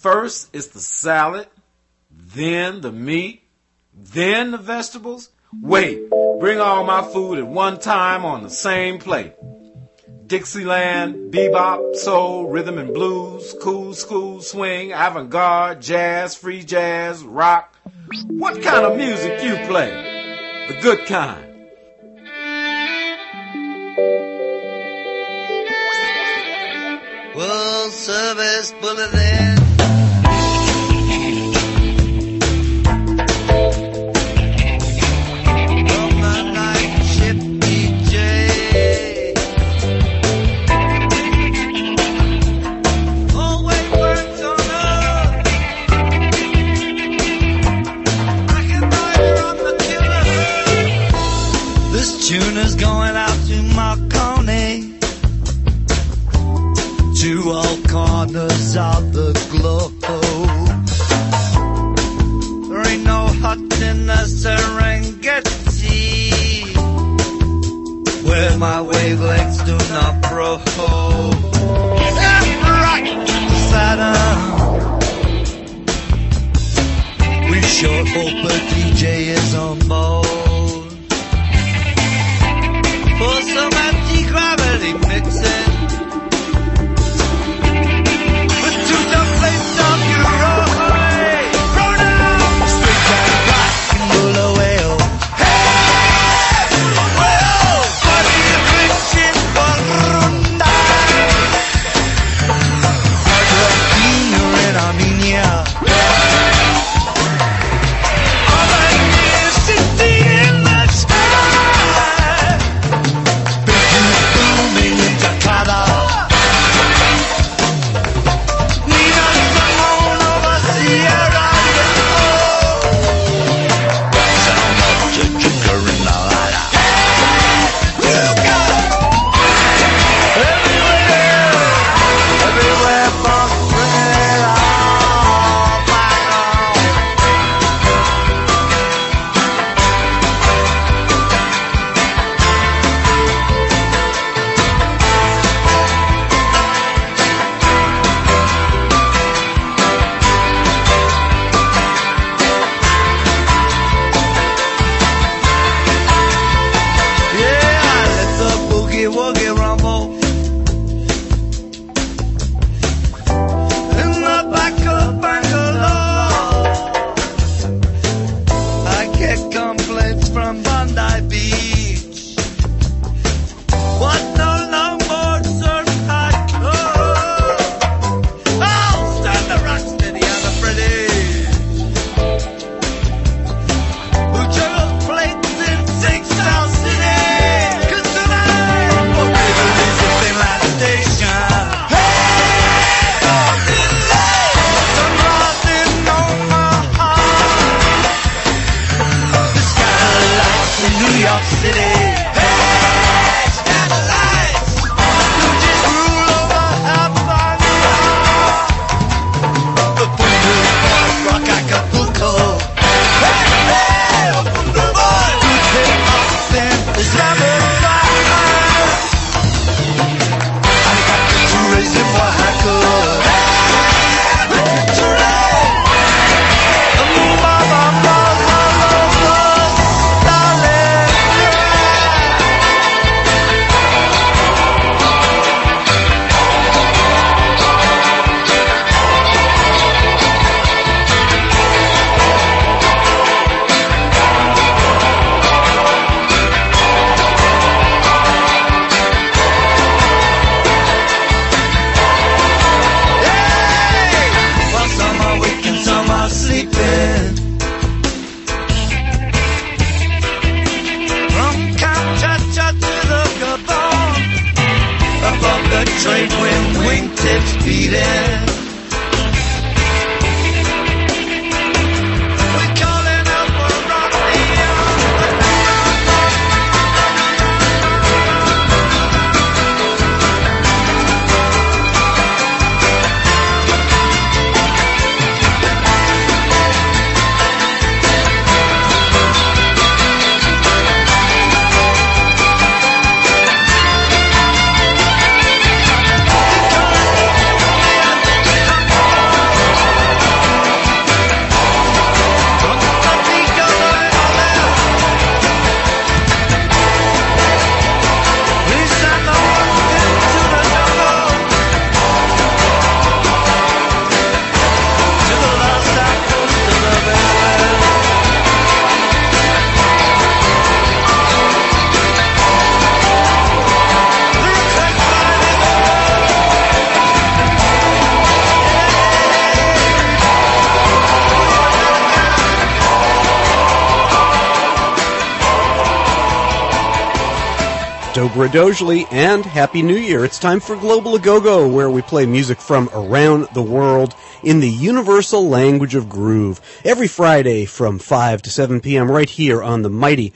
First is the salad, then the meat, then the vegetables. Wait, bring all my food at one time on the same plate. Dixieland, bebop, soul, rhythm and blues, cool school, swing, avant-garde, jazz, free jazz, rock. What kind of music you play? The good kind. World Service Bulletin. From the night ship DJ. Always works on us. I can ride on the killer. This tune is going out to Marconi. To all corners of the globe. There ain't no hut in the Serengeti where my wavelengths do not probe. Right, Saturn. We sure hope a DJ is on board for some anti-gravity mixing. City Dobra Dojli, and Happy New Year. It's time for Global A-Go-Go, where we play music from around the world in the universal language of groove. Every Friday from 5 to 7 p.m. right here on the mighty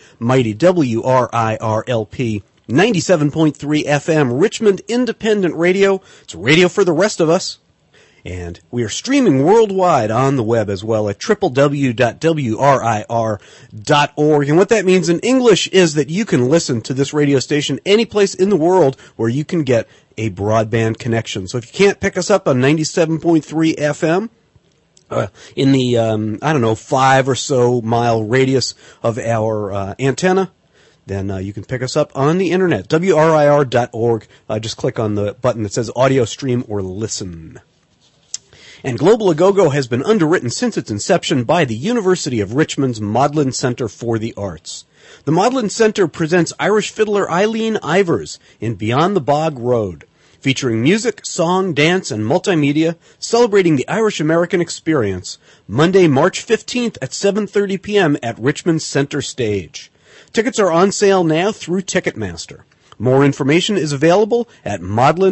WRIRLP 97.3 FM Richmond Independent Radio. It's radio for the rest of us. And we are streaming worldwide on the web as well at www.wrir.org. And what that means in English is that you can listen to this radio station any place in the world where you can get a broadband connection. So if you can't pick us up on 97.3 FM, in the, 5 or so mile radius of our antenna, then you can pick us up on the internet, wrir.org. Just click on the button that says audio stream or listen. And Global A-Go-Go has been underwritten since its inception by the University of Richmond's Maudlin Center for the Arts. The Maudlin Center presents Irish fiddler Eileen Ivers in Beyond the Bog Road, featuring music, song, dance, and multimedia, celebrating the Irish-American experience, Monday, March 15th at 7:30 p.m. at Richmond Center Stage. Tickets are on sale now through Ticketmaster. More information is available at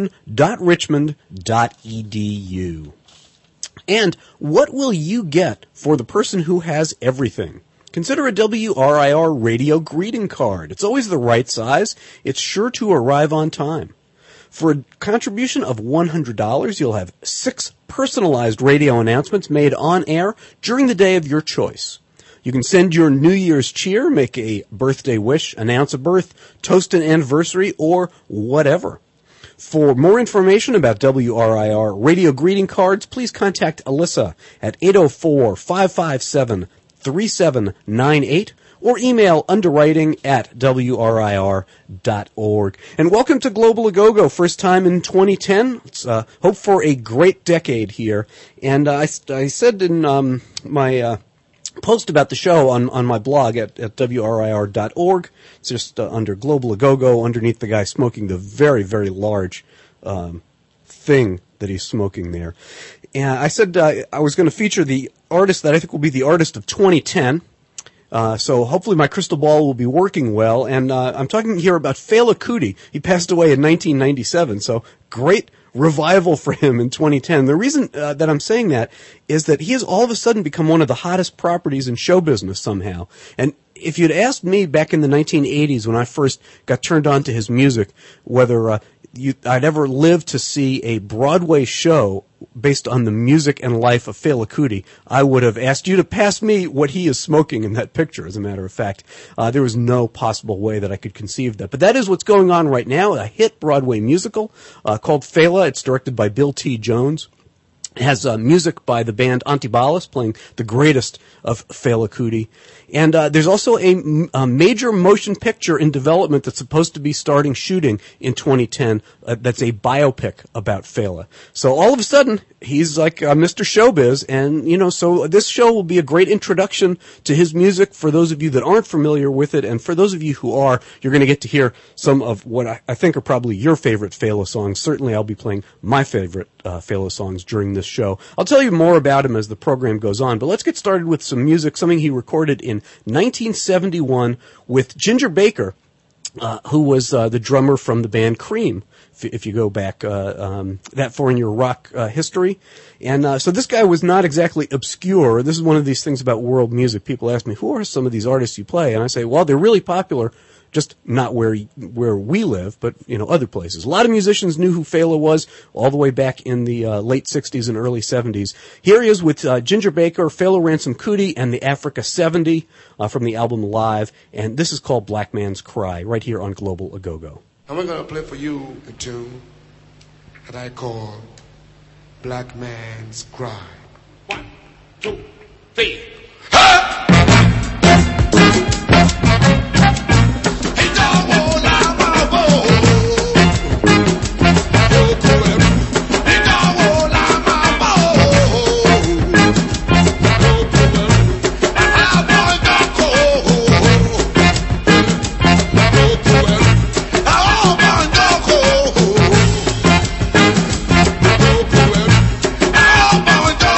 maudlin.richmond.edu. And what will you get for the person who has everything? Consider a WRIR radio greeting card. It's always the right size. It's sure to arrive on time. For a contribution of $100, you'll have 6 personalized radio announcements made on air during the day of your choice. You can send your New Year's cheer, make a birthday wish, announce a birth, toast an anniversary, or whatever. For more information about WRIR radio greeting cards, please contact Alyssa at 804-557-3798 or email underwriting@wrir.org. And welcome to Global A-Go-Go, first time in 2010. Let's hope for a great decade here. And I said in my post about the show on my blog at wrir.org. It's just under Global A-Go-Go, underneath the guy smoking the very, very large thing that he's smoking there. And I said I was going to feature the artist that I think will be the artist of 2010. So hopefully my crystal ball will be working well. And I'm talking here about Fela Kuti. He passed away in 1997, so great revival for him in 2010. The reason that I'm saying that is that he has all of a sudden become one of the hottest properties in show business somehow. And if you'd asked me back in the 1980s when I first got turned on to his music, whether I'd ever live to see a Broadway show based on the music and life of Fela Kuti, I would have asked you to pass me what he is smoking in that picture, as a matter of fact. There was no possible way that I could conceive that. But that is what's going on right now, a hit Broadway musical called Fela. It's directed by Bill T. Jones. It has music by the band Antibalas playing the greatest of Fela Kuti. And there's also a major motion picture in development that's supposed to be starting shooting in 2010 that's a biopic about Fela. So all of a sudden, he's like Mr. Showbiz, and, so this show will be a great introduction to his music for those of you that aren't familiar with it, and for those of you who are, you're going to get to hear some of what I think are probably your favorite Fela songs. Certainly I'll be playing my favorite Fela songs during this show. I'll tell you more about him as the program goes on, but let's get started with some music, something he recorded in 1971 with Ginger Baker, who was the drummer from the band Cream, if you go back that far in your rock history. And so this guy was not exactly obscure. This is one of these things about world music. People ask me, who are some of these artists you play? And I say, well, they're really popular, just not where we live, but, other places. A lot of musicians knew who Fela was all the way back in the late 60s and early 70s. Here he is with Ginger Baker, Fela Ransom Kuti, and the Africa 70 from the album Live. And this is called Black Man's Cry, right here on Global A-Go-Go. And we're going to play for you a tune that I call Black Man's Cry. 1, 2, 3. Ha! Oh,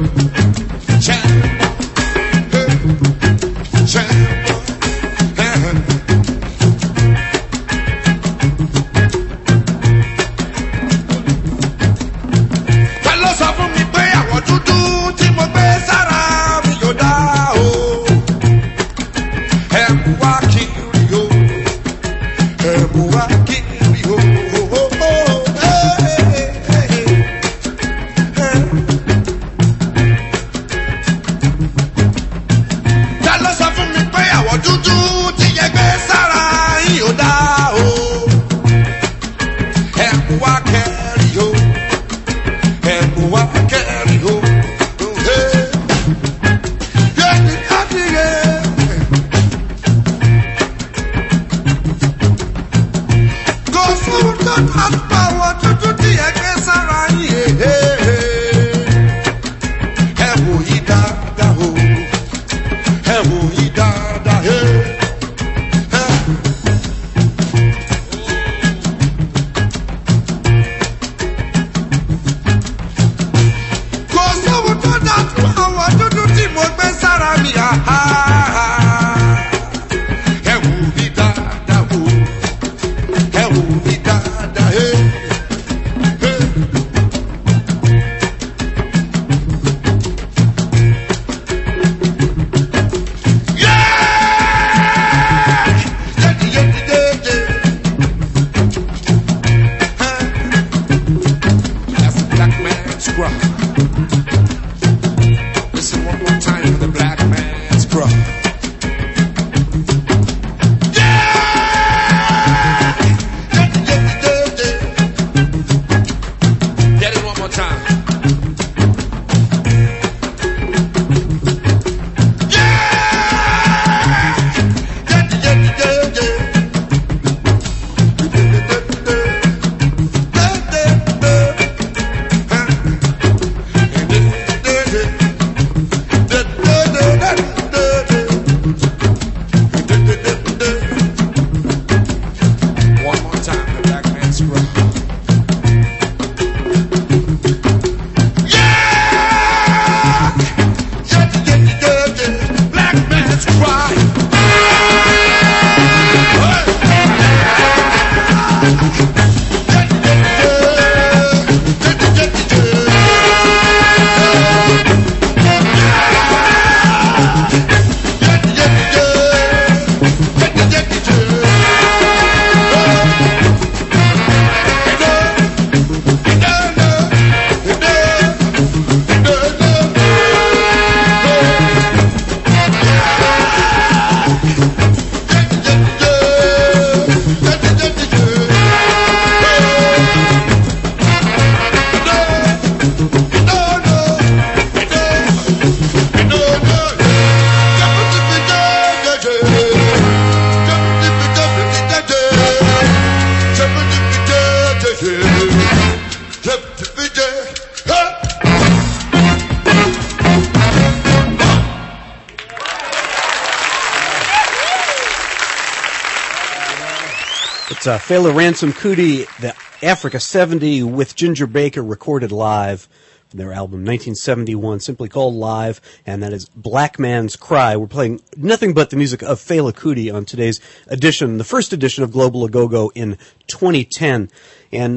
It's Fela Ransom Kuti, the Africa 70 with Ginger Baker, recorded live from their album 1971, simply called Live, and that is Black Man's Cry. We're playing nothing but the music of Fela Kuti on today's edition, the first edition of Global Agogo in 2010. And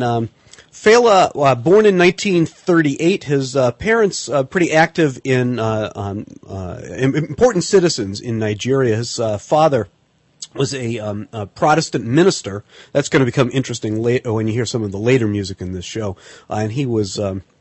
Fela, born in 1938, his parents pretty active in important citizens in Nigeria. His father was a Protestant minister. That's going to become interesting later when you hear some of the later music in this show. And he was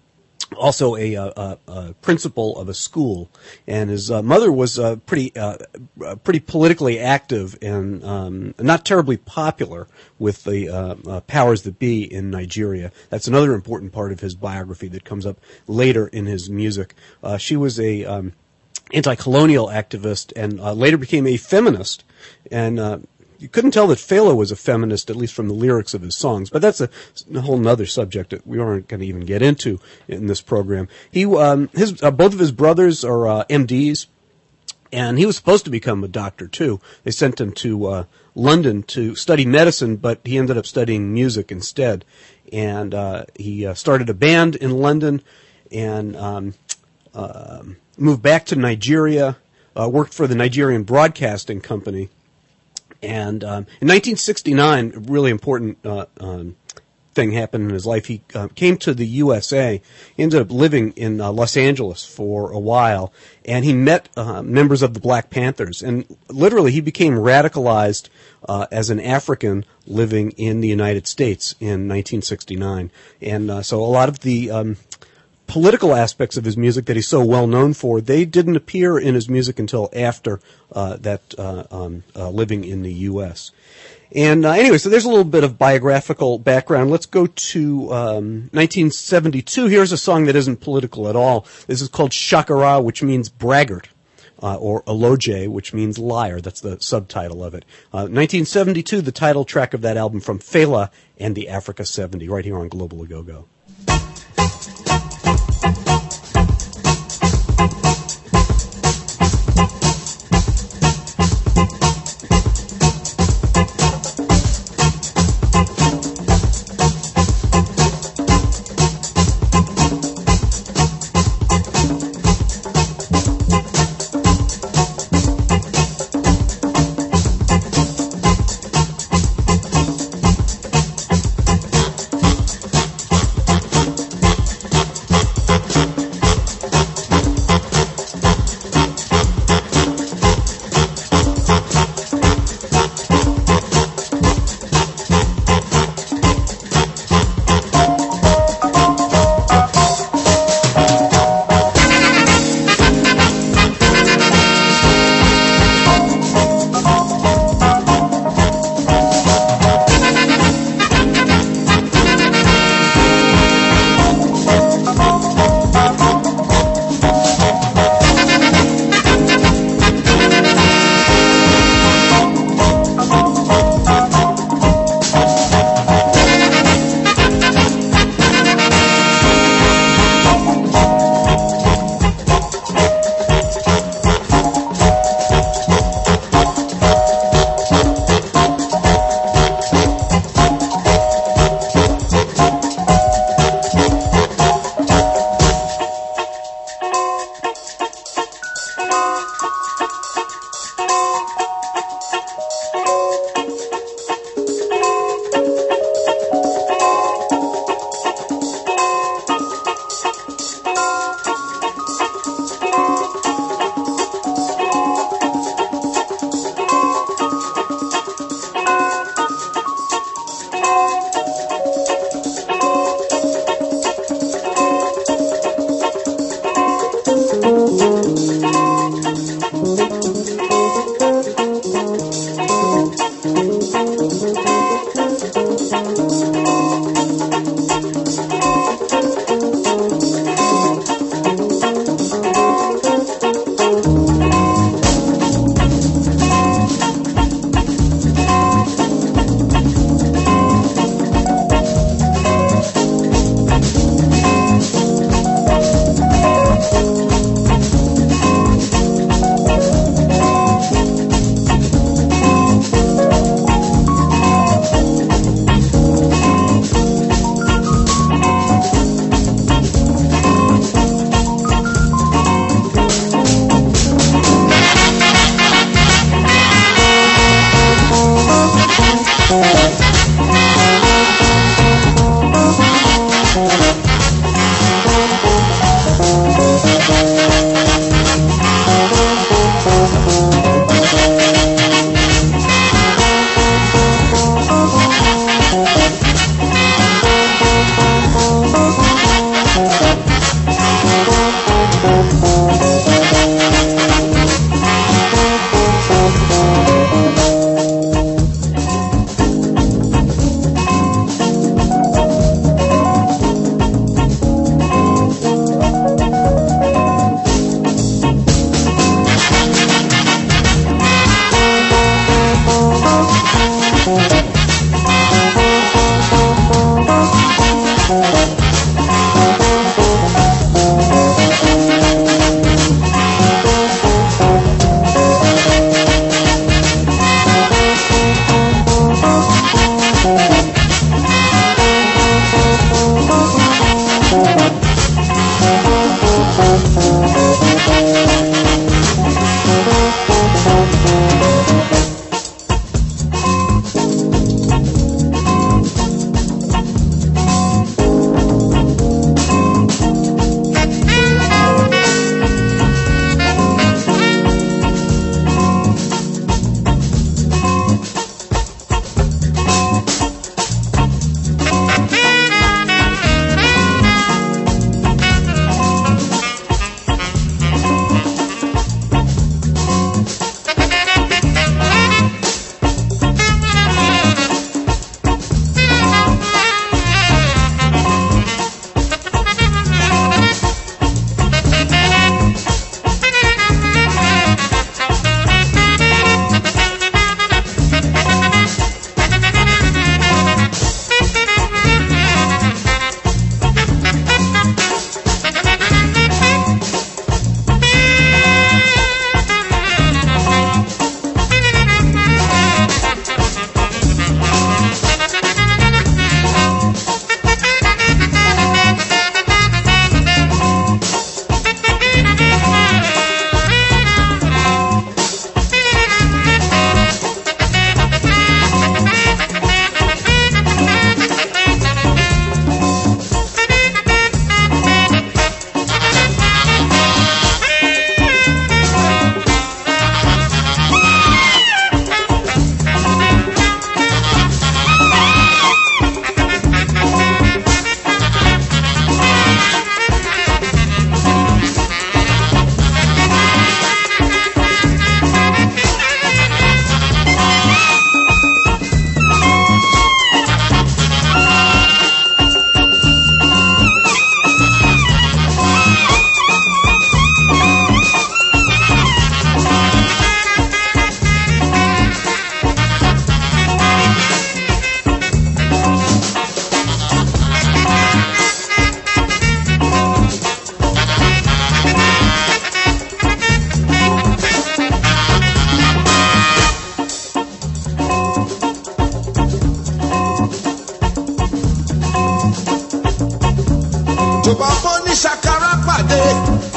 also a principal of a school. And his mother was pretty politically active and not terribly popular with the powers that be in Nigeria. That's another important part of his biography that comes up later in his music. She was a anti-colonial activist and later became a feminist. And you couldn't tell that Fela was a feminist, at least from the lyrics of his songs. But that's a whole nother subject that we aren't going to even get into in this program. He, both of his brothers are MDs, and he was supposed to become a doctor too. They sent him to London to study medicine, but he ended up studying music instead. And he started a band in London, and moved back to Nigeria, worked for the Nigerian Broadcasting Company. And in 1969, a really important thing happened in his life. He came to the USA. He ended up living in Los Angeles for a while, and he met members of the Black Panthers. And literally, he became radicalized as an African living in the United States in 1969. And so a lot of the political aspects of his music that he's so well known for, they didn't appear in his music until after living in the U.S. And anyway, so there's a little bit of biographical background. Let's go to 1972. Here's a song that isn't political at all. This is called Shakara, which means braggart, or Oloje, which means liar. That's the subtitle of it. 1972, the title track of that album from Fela and the Africa 70, right here on Global A Go-Go.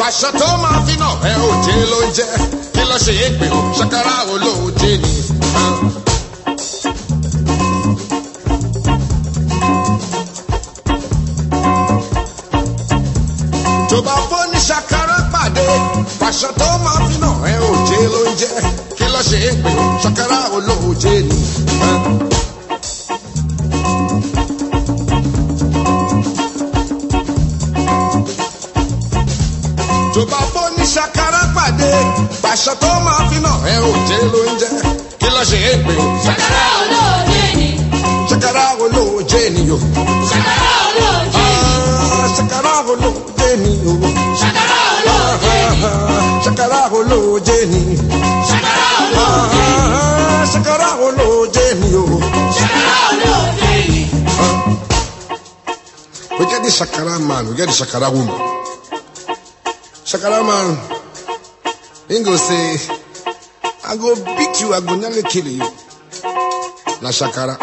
Pàṣẹ tó máa fi náà ẹ òjé ló ń jẹ́. Kí ló ṣe é pé o? Ṣàkàrà olóòjé ni. Tó bá fọ́ ní ṣàkàrà pàdé. Pàṣẹ tó máa fi náà ẹ òjé ló ń jẹ́. Kí ló ṣe é pé o? Ṣàkàrà olóòjé ni. Tó bá fọ́ ní ṣàkàrà pàdé. Pàṣẹ tó máa fi náà ẹ òjé ló ń jẹ́. Kí ló ṣe é pé o? Ṣàkàrà olóòjé ni. Ṣàkàrà olóòjé ni o. Ṣàkàrà olóòjé ni. Ṣàkàrà olóòjé ni o. Ṣàkàrà olóòjé ni. Ṣàkàrà olóòjé ni. Ṣàkàrà olóòjé ni. Ṣàkàrà olóòjé ni o. Ṣàkàrà olóòjé ni. We get the Shakara man, we get the Shakara woman. Shakara man, he go say, I go beat you, I go nearly kill you. Na Shakara.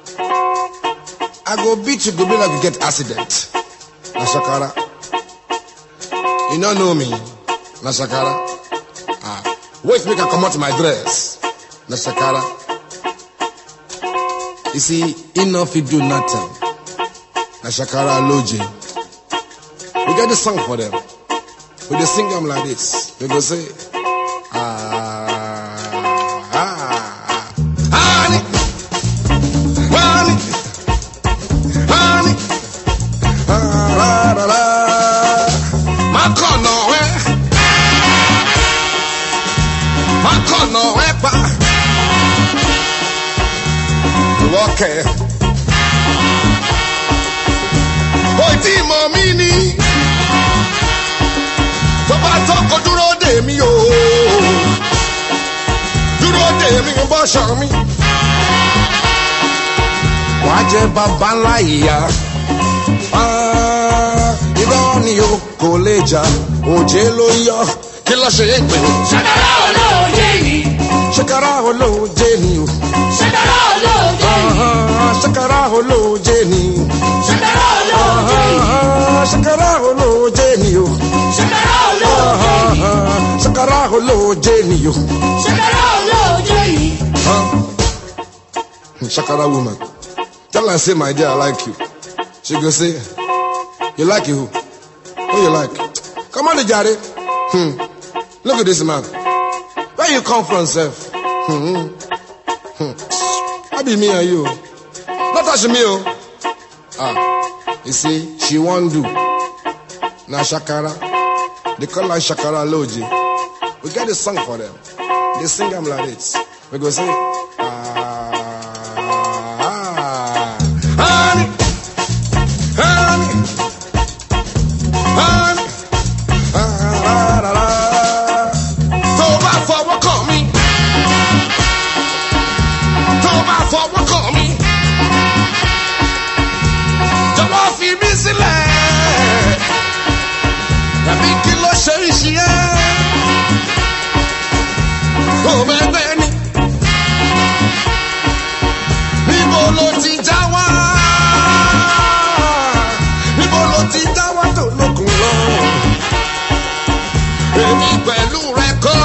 I go beat you, go be like you get accident. Na Shakara. You don't know me. Na Shakara. Wait, make I come out my dress. Na Shakara. You see, enough you do nothing. Na Shakara Loji. We get the song for them. We just sing them like this. We go say, honey, honey, honey, la la la. My corner, pa. Okay. Oi tí mọ̀ mí ni. Tó bá tó kó dúró dè mí o. Dúró dè mí ń bọ́ ṣàn mi. Wàá jẹ́ bàbá ńlá ìyá. Irọ́ ni o kò lè jà. Òjé ló yọ. Kí ló ṣe é pé o? Ṣàkàrà olóòjé ni. Ṣàkàrà olóòjé ni o. Ṣàkàrà olóòjé ni. Ṣàkàrà olóòjé ni. Ṣàkàrà olóòjé ni. Ṣàkàrà olóòjé ni o. Ṣàkàrà olóòjé ni. Ṣàkàrà olóòjé ni o. Ṣàkàrà olóòjé ni. Shakara woman, tell her say my dear I like you. She go say, you like you who? Who you like? Come on, Jare. Look at this man. Where you come from, Seth? I be me and you. Not touch me, oh. You see, she won't do. Now Shakara, they call her Shakara Loji. We get a song for them. They sing them like this. We go say, honey, honey, honey, la la la. Tó bá fọwọ́ kàn mí, tó bá fọwọ́ kàn mí, jọ̀wọ́ fi mí sílẹ̀. Tàbí kí ló ṣe é ṣe é? Ó bẹ́ẹ̀ ni. Níbo ló ti já wá? Níbo ló ti já wá tó lókun lọ? Èmi pẹ̀lú rẹ kọ́.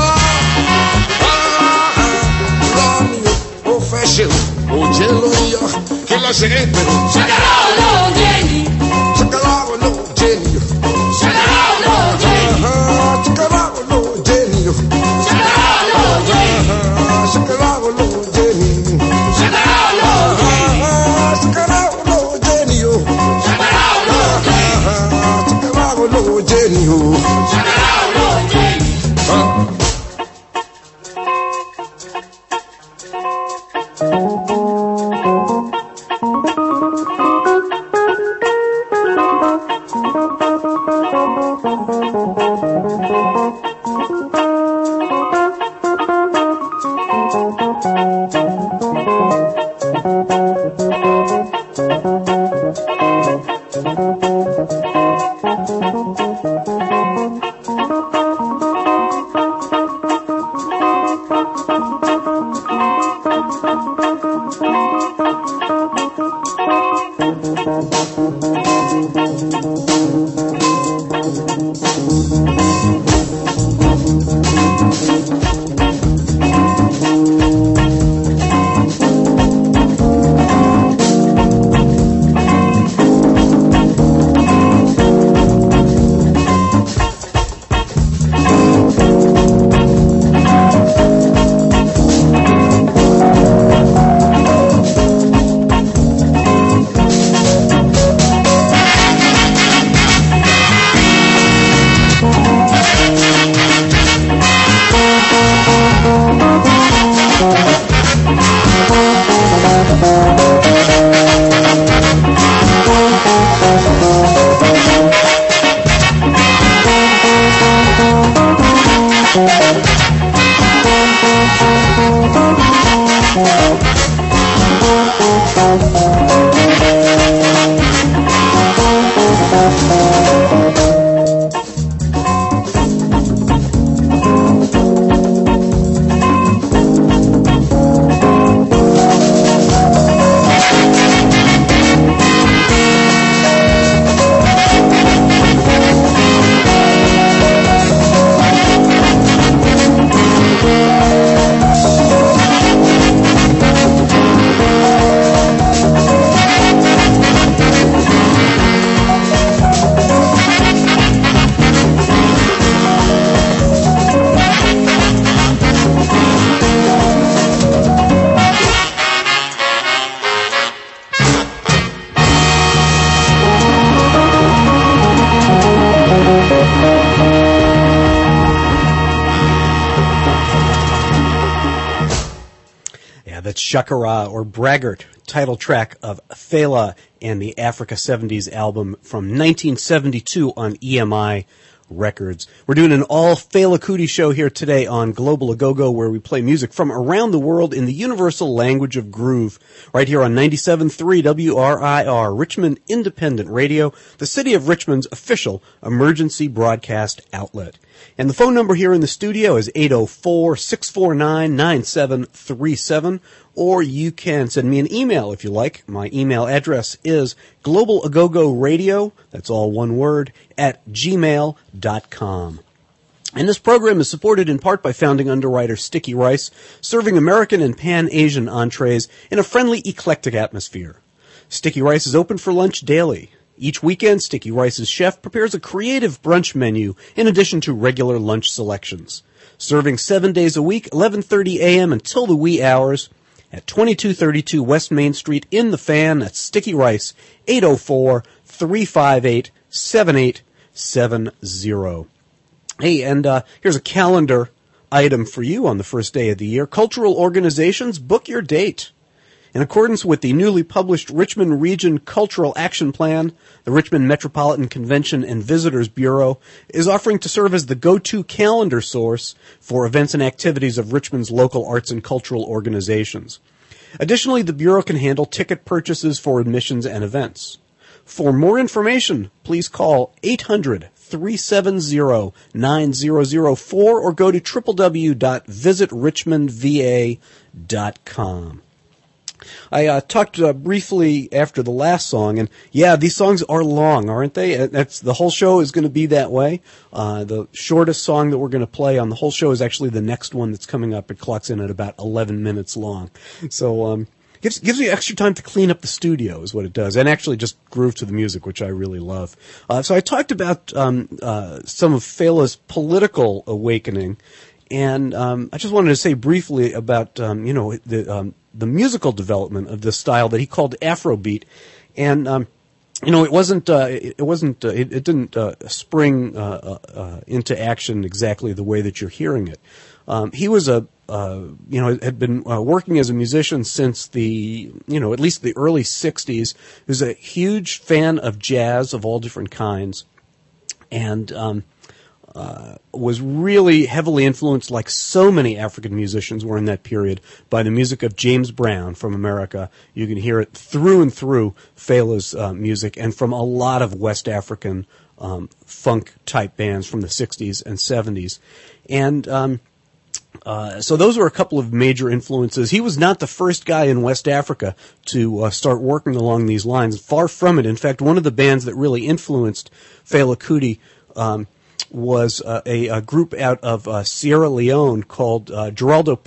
Lọ́ni ó fẹ́ ṣe òjé ló ń yọ. Kí ló ṣe é pẹ̀lú? Ṣàkàrà olóòjé ni. Ṣàkàrà olóòjé ni o. Ṣàkàrà olóòjé ni. Ṣàkàrà olóòjé ni o. Ṣàkàrà olóòjé ni. Ṣàkàrà olóòjé ni. Ṣàkàrà olóòjé ni. Ṣàkàrà olóòjé ni o. Ṣàkàrà olóòjé ni. Ṣàkàrà olóòjé ni o. Ṣàkàrà olóòjé ni. That's Shakara or Braggart, title track of Fela and the Africa 70s album from 1972 on EMI Records. We're doing an all Fela Kuti show here today on Global Agogo, where we play music from around the world in the universal language of groove, right here on 97.3 WRIR, Richmond Independent Radio, the city of Richmond's official emergency broadcast outlet. And the phone number here in the studio is 804-649-9737, or you can send me an email if you like. My email address is globalagogoradio, that's all one word, @gmail.com. And this program is supported in part by founding underwriter Sticky Rice, serving American and Pan-Asian entrees in a friendly, eclectic atmosphere. Sticky Rice is open for lunch daily. Each weekend, Sticky Rice's chef prepares a creative brunch menu in addition to regular lunch selections. Serving 7 days a week, 11:30 a.m. until the wee hours at 2232 West Main Street in the Fan. That's Sticky Rice, 804-358-7870. Hey, and here's a calendar item for you on the first day of the year. Cultural organizations, book your date. In accordance with the newly published Richmond Region Cultural Action Plan, the Richmond Metropolitan Convention and Visitors Bureau is offering to serve as the go-to calendar source for events and activities of Richmond's local arts and cultural organizations. Additionally, the Bureau can handle ticket purchases for admissions and events. For more information, please call 800-370-9004 or go to www.visitrichmondva.com. I talked briefly after the last song, and yeah, these songs are long, aren't they? That's the whole show is going to be that way. The shortest song that we're going to play on the whole show is actually the next one that's coming up. It clocks in at about 11 minutes long. So gives you extra time to clean up the studio is what it does, and actually just groove to the music, which I really love. So I talked about some of Fela's political awakening, and I just wanted to say briefly about the musical development of this style that he called Afrobeat, and it didn't spring into action exactly the way that you're hearing it. He was had been working as a musician since at least the early 60s. He was a huge fan of jazz of all different kinds, and was really heavily influenced, like so many African musicians were in that period, by the music of James Brown from America. You can hear it through and through Fela's music, and from a lot of West African funk-type bands from the 60s and 70s. And so those were a couple of major influences. He was not the first guy in West Africa to start working along these lines. Far from it. In fact, one of the bands that really influenced Fela Kuti was a group out of Sierra Leone called Geraldo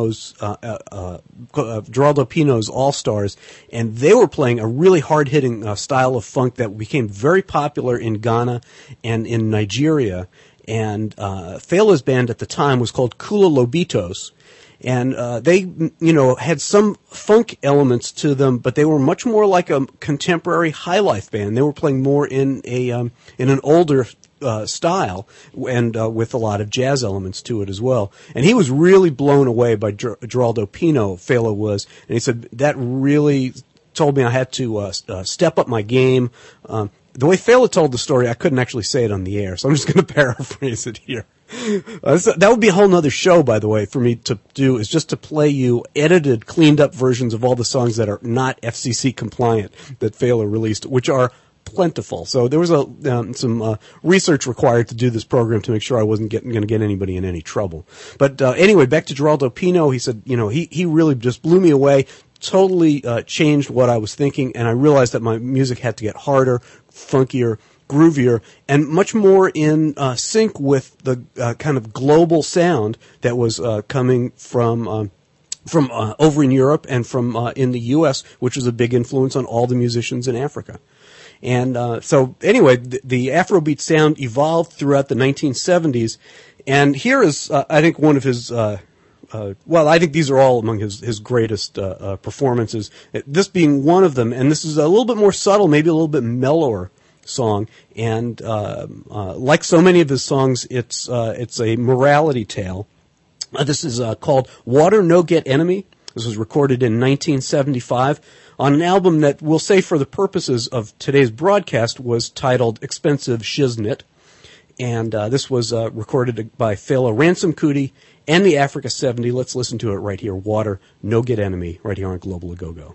Pino's All Stars, and they were playing a really hard-hitting style of funk that became very popular in Ghana and in Nigeria. And Fela's band at the time was called Kula Lobitos. And they, had some funk elements to them, but they were much more like a contemporary high life band. They were playing more in an older style, and with a lot of jazz elements to it as well. And he was really blown away by Geraldo Pino, Fela was, and he said that really told me I had to step up my game. The way Fela told the story, I couldn't actually say it on the air, so I'm just going to paraphrase it here. That would be a whole nother show, by the way, for me to do, is just to play you edited, cleaned up versions of all the songs that are not FCC compliant that Fela released, which are plentiful. So there was some research required to do this program to make sure I wasn't going to get anybody in any trouble. But anyway, back to Geraldo Pino. He said, he really just blew me away, totally changed what I was thinking, and I realized that my music had to get harder, funkier, groovier, and much more in sync with the kind of global sound that was coming from over in Europe and from in the U.S., which was a big influence on all the musicians in Africa. And so anyway, the Afrobeat sound evolved throughout the 1970s, and here is, I think, one of his, I think these are all among his greatest performances, this being one of them, and this is a little bit more subtle, maybe a little bit mellower song, and like so many of his songs, it's a morality tale. This is called Water No Get Enemy. This was recorded in 1975 on an album that we'll say for the purposes of today's broadcast was titled Expensive Shiznit. And this was recorded by Fela Ransom Kuti and the Africa 70. Let's listen to it right here. Water, No Get Enemy, right here on Global Agogo.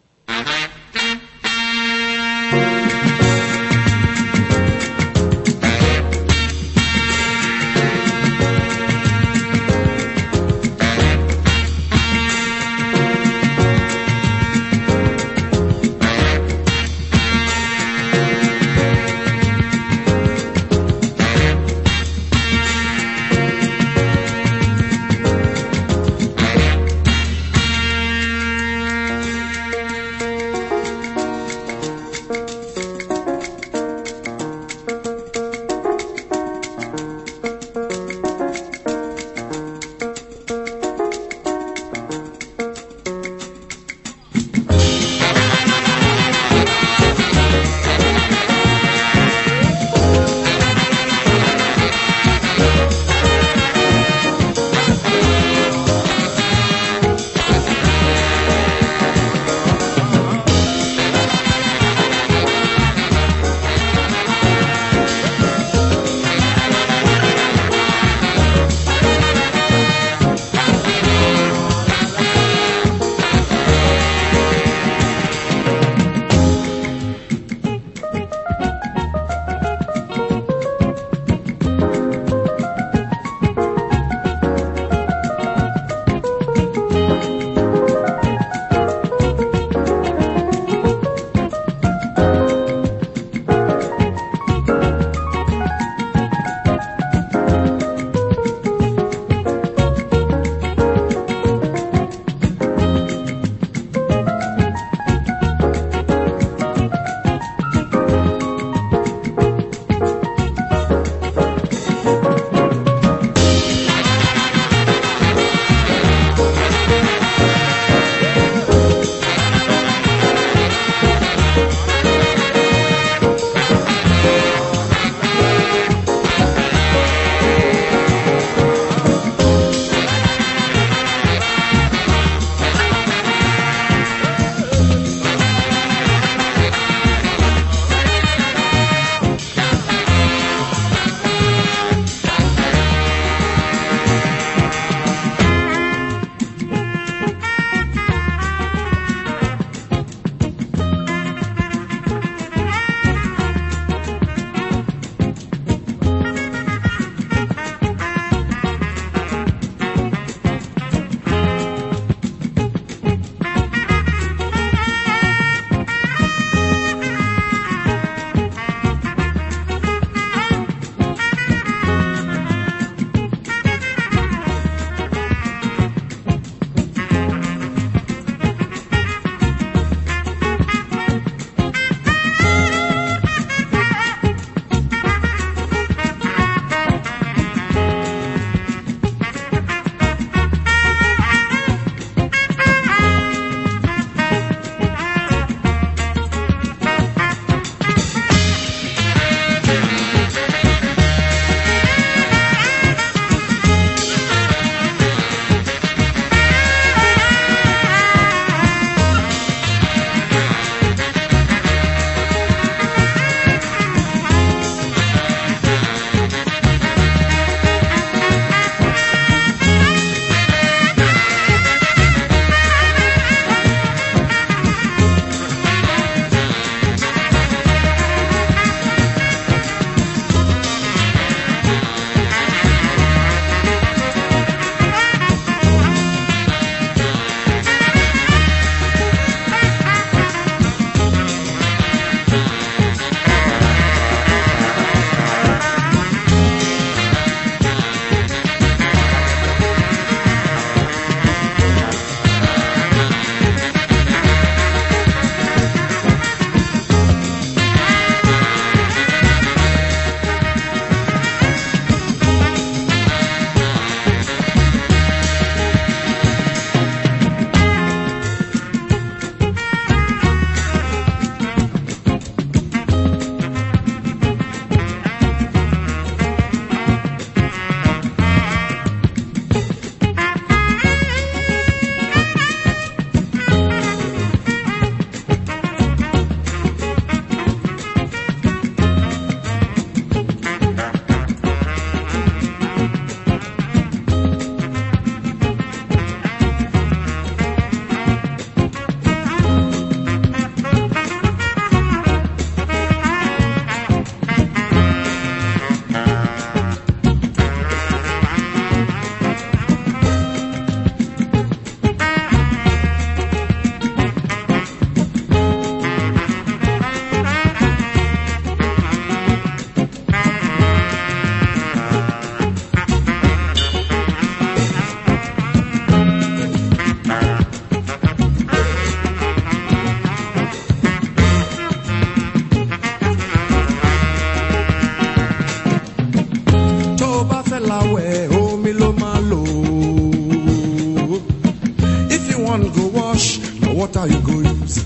water you go use.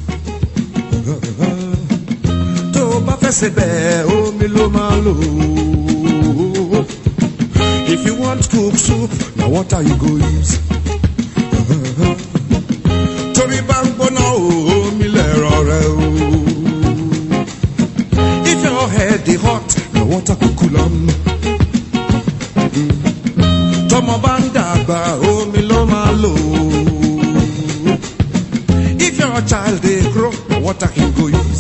Tó bá fẹ́ sebẹ̀, omi ló máa lò. If you want cook soup, na water you go use. Torí bá ń gbóná omi lẹ̀rọ rẹ o. If your head dey hot, na water go cool am. Tọ́mọ bá ń dàgbà, omi ló máa lò. If your child dey grow, na water him go use.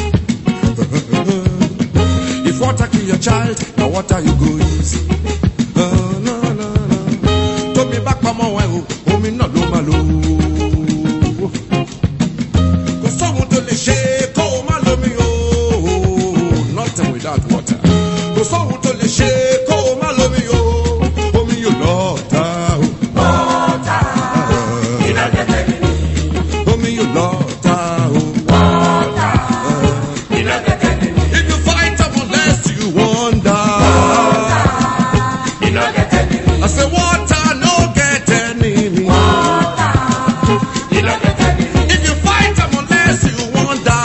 If water kill your child, na water you go use. Tómi bá pamọ́ wẹ̀ o, omi náà ló máa lò. Kò sóhun tó lè ṣe kó o má lómi o. Nothing without water. Kò sóhun tó lè ṣe kó o má lómi o. Omi yóò lọ́ọ̀ta o. Water, you know the baby. Omi yóò lọ́ọ̀ta o. Water, you know the baby. If you fight them unless you wonder. You know the baby. I say water no get enemy. Water, you know the baby. If you fight them unless you wonder.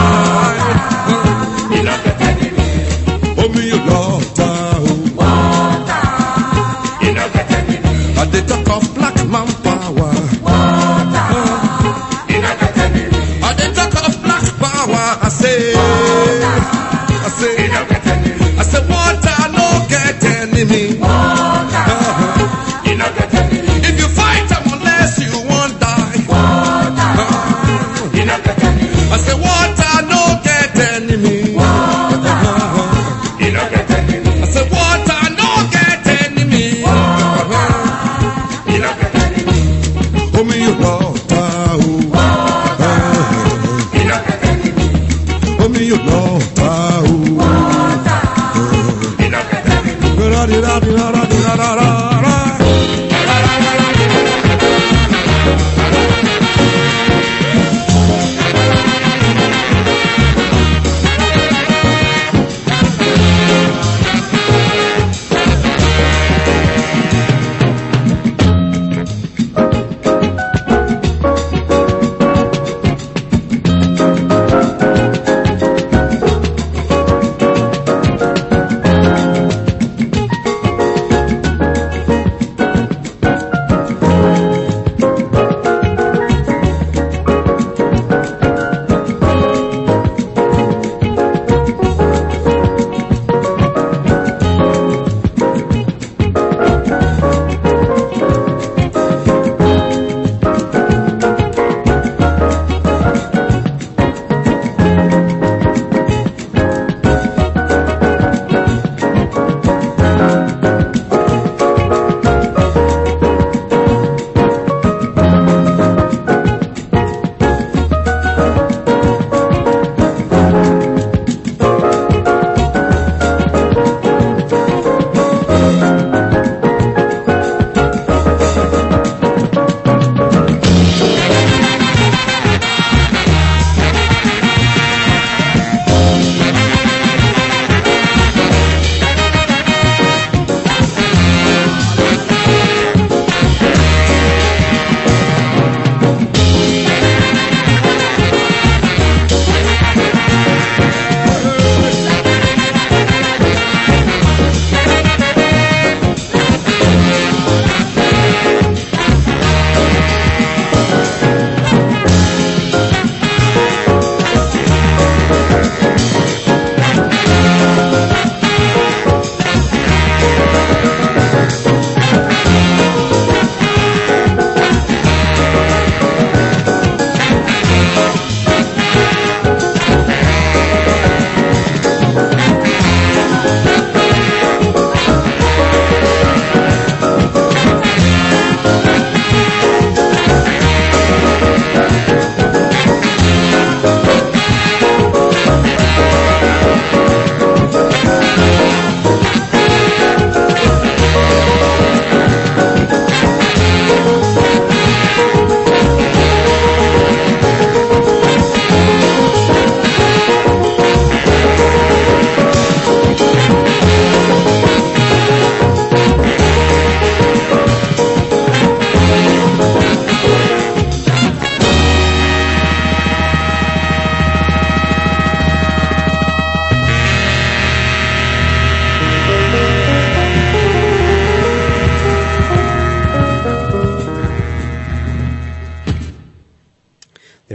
You know the baby. Omi yóò lọ́ọ̀ta o. Water, you know the baby. I dey talk of black man power. Water, you know the baby. I dey talk of black power. I say, You know the baby. I say water no get enemy. Water, you know the baby. If you fight them unless you won't die. Water, you know the baby. I say water no get enemy. You know the baby. I say water no get enemy. You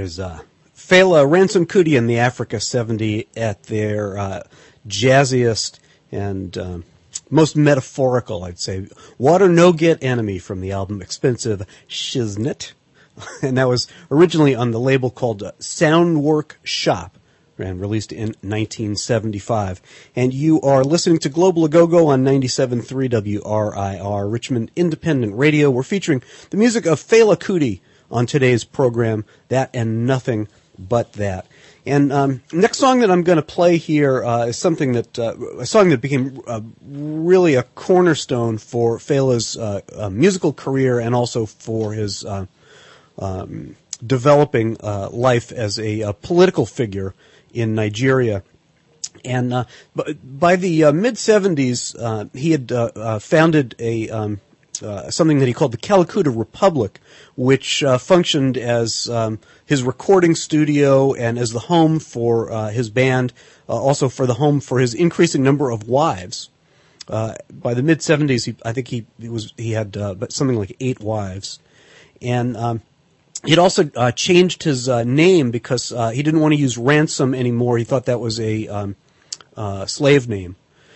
There's Fela Ransom Kuti and the Africa 70 at their jazziest and most metaphorical, I'd say. Water No Get Enemy from the album Expensive Shiznit. And that was originally on the label called Soundwork Shop and released in 1975. And you are listening to Global A-Go-Go on 97.3 WRIR, Richmond Independent Radio. We're featuring the music of Fela Kuti on today's program, That and Nothing But That. And next song that I'm going to play here is something that a song that became really a cornerstone for Fela's musical career and also for his developing life as a political figure in Nigeria. And by the mid-'70s, he had founded a something that he called the Calacuta Republic, which functioned as his recording studio and as the home for his band, also for the home for his increasing number of wives. By the mid-'70s, I think he had something like 8 wives. And he'd also changed his name because he didn't want to use Ransom anymore. He thought that was a slave name.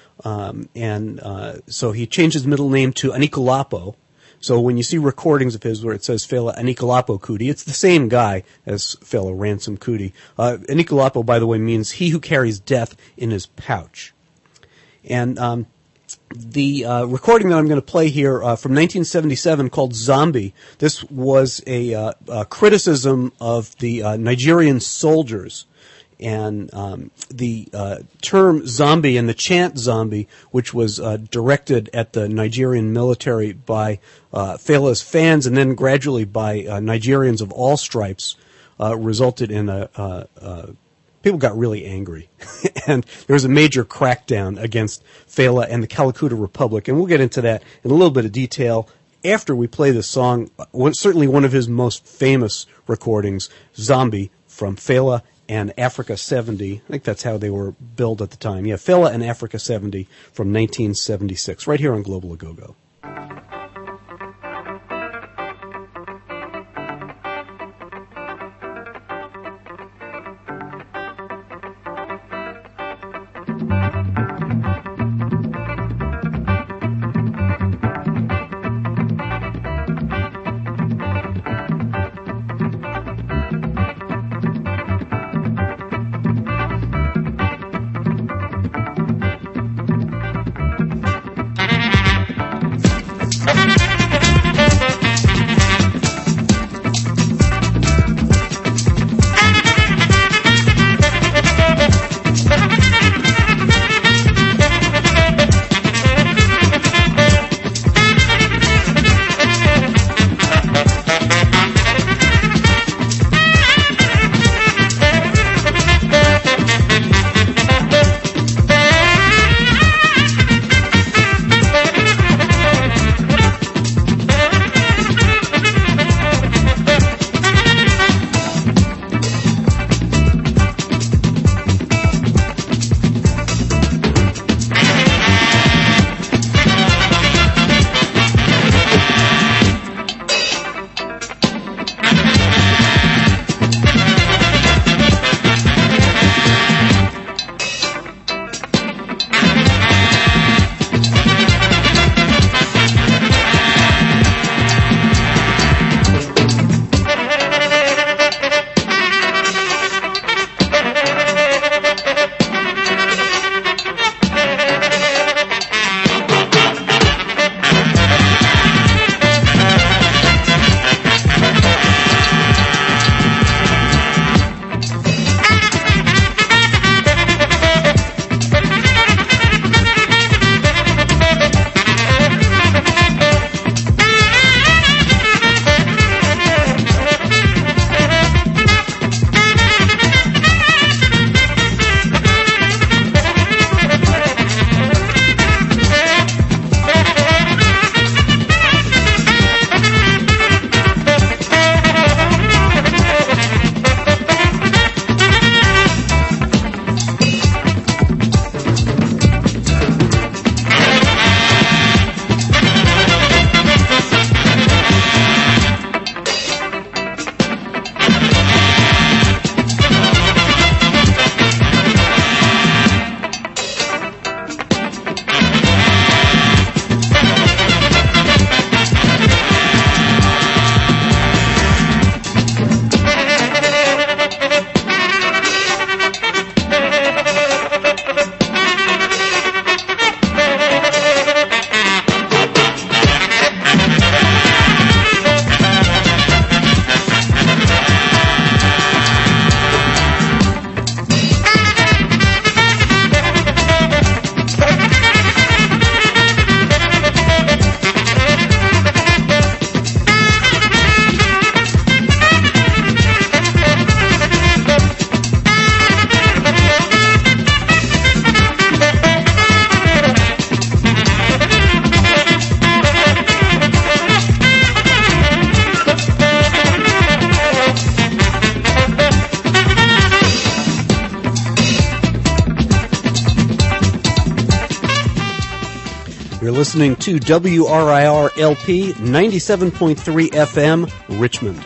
So he changed his middle name to Anikulapo. So when you see recordings of his where it says Fela Anikulapo Kuti, it's the same guy as Fela Ransom Kuti. Anikulapo, by the way, means he who carries death in his pouch. And the recording that I'm going to play here from 1977 called Zombie, this was a criticism of the Nigerian soldiers. And the term zombie and the chant zombie, which was directed at the Nigerian military by Fela's fans and then gradually by Nigerians of all stripes, resulted in people got really angry. And there was a major crackdown against Fela and the Calacuta Republic. And we'll get into that in a little bit of detail after we play this song, certainly one of his most famous recordings, Zombie, from Fela and Africa 70. I think that's how they were billed at the time. Yeah, Fela and Africa 70 from 1976, right here on Global A-Go-Go. listening to WRIR LP 97.3 FM, Richmond.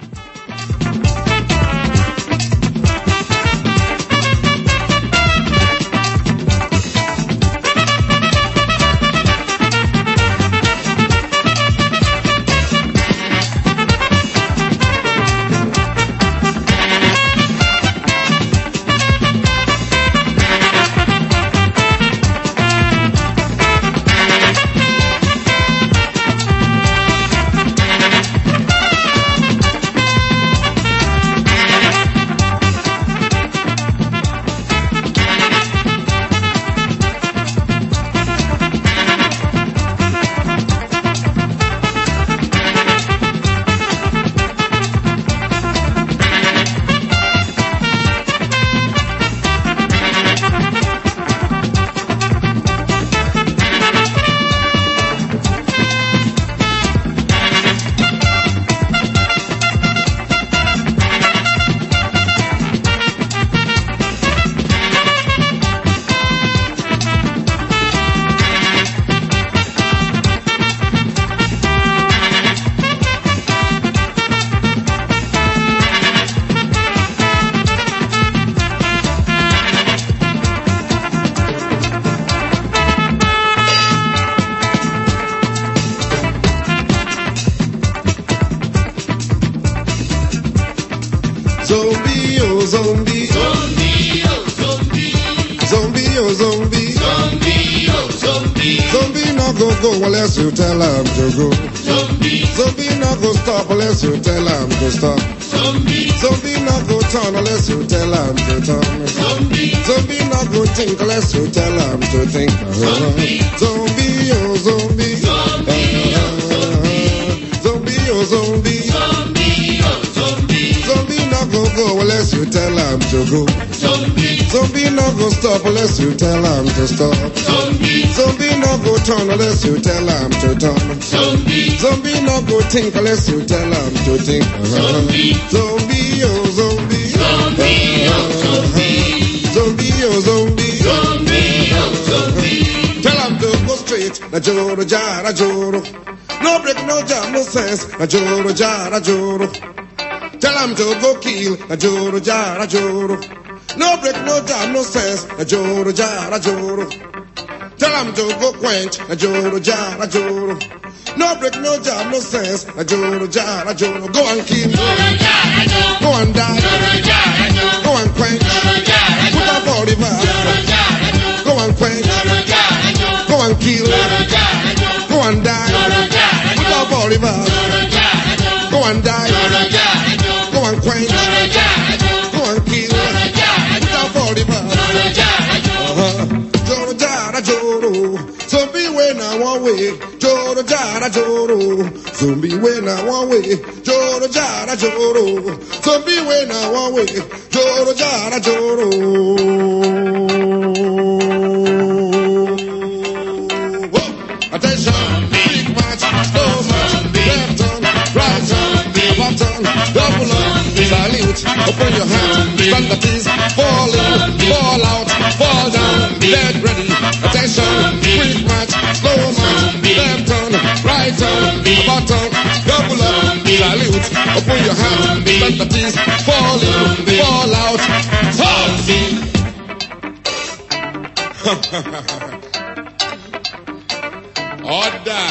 Zombie, oh zombie. Zombie, oh zombie. Zombie, oh zombie. Zombie, oh zombie. Zombie not go unless you tell him to go. Zombie. Zombie not go stop unless you tell him to stop. Zombie. Zombie not go turn unless you tell him to turn. Zombie. Zombie not go think unless you tell him to think. Zombie. Zombie, oh zombie. Zombie, oh zombie. Zombie, oh zombie. Zombie not go unless you tell him to go. Zombie. Zombie not go stop unless you tell him to stop. Zombie. Zombie not go turn unless you tell him to turn. Zombie. Zombie not go think unless you tell him to think. Zombie. Zombie, oh zombie. Zombie, oh zombie. Zombie, oh zombie. Zombie, oh zombie. Tell him to go straight. Na joro jara joro. No break, no jam, no sense. Na joro jara joro. Tell him to go kill. Na joro jara joro. No break, no jam, no sense. Na joro jara joro. Tell him to go quench. Na joro jara joro. No break, no jam, no sense. Na joro jara joro. Go and kill. Go and die. Go and quench. Put up all the verse. Go and quench. Go and kill. Go and die. Put up all the verse. Go and die. Go and quench. Go and kill. Put up all the verse. Joro jara joro. Zombie when I one way. Joro jara joro. Zombie when I one way. Joro jara joro. Zombie when I one way. Joro jara joro. Whoa. Attention, big match, slow match, left turn, right turn, button, double up, salute, open your hands, stand that is, fall in, fall out, fall down, get ready, attention, quick match, slow match, left turn, right turn, button, double up, salute, open your hands, stand that is, fall in, fall out, fall in. Order.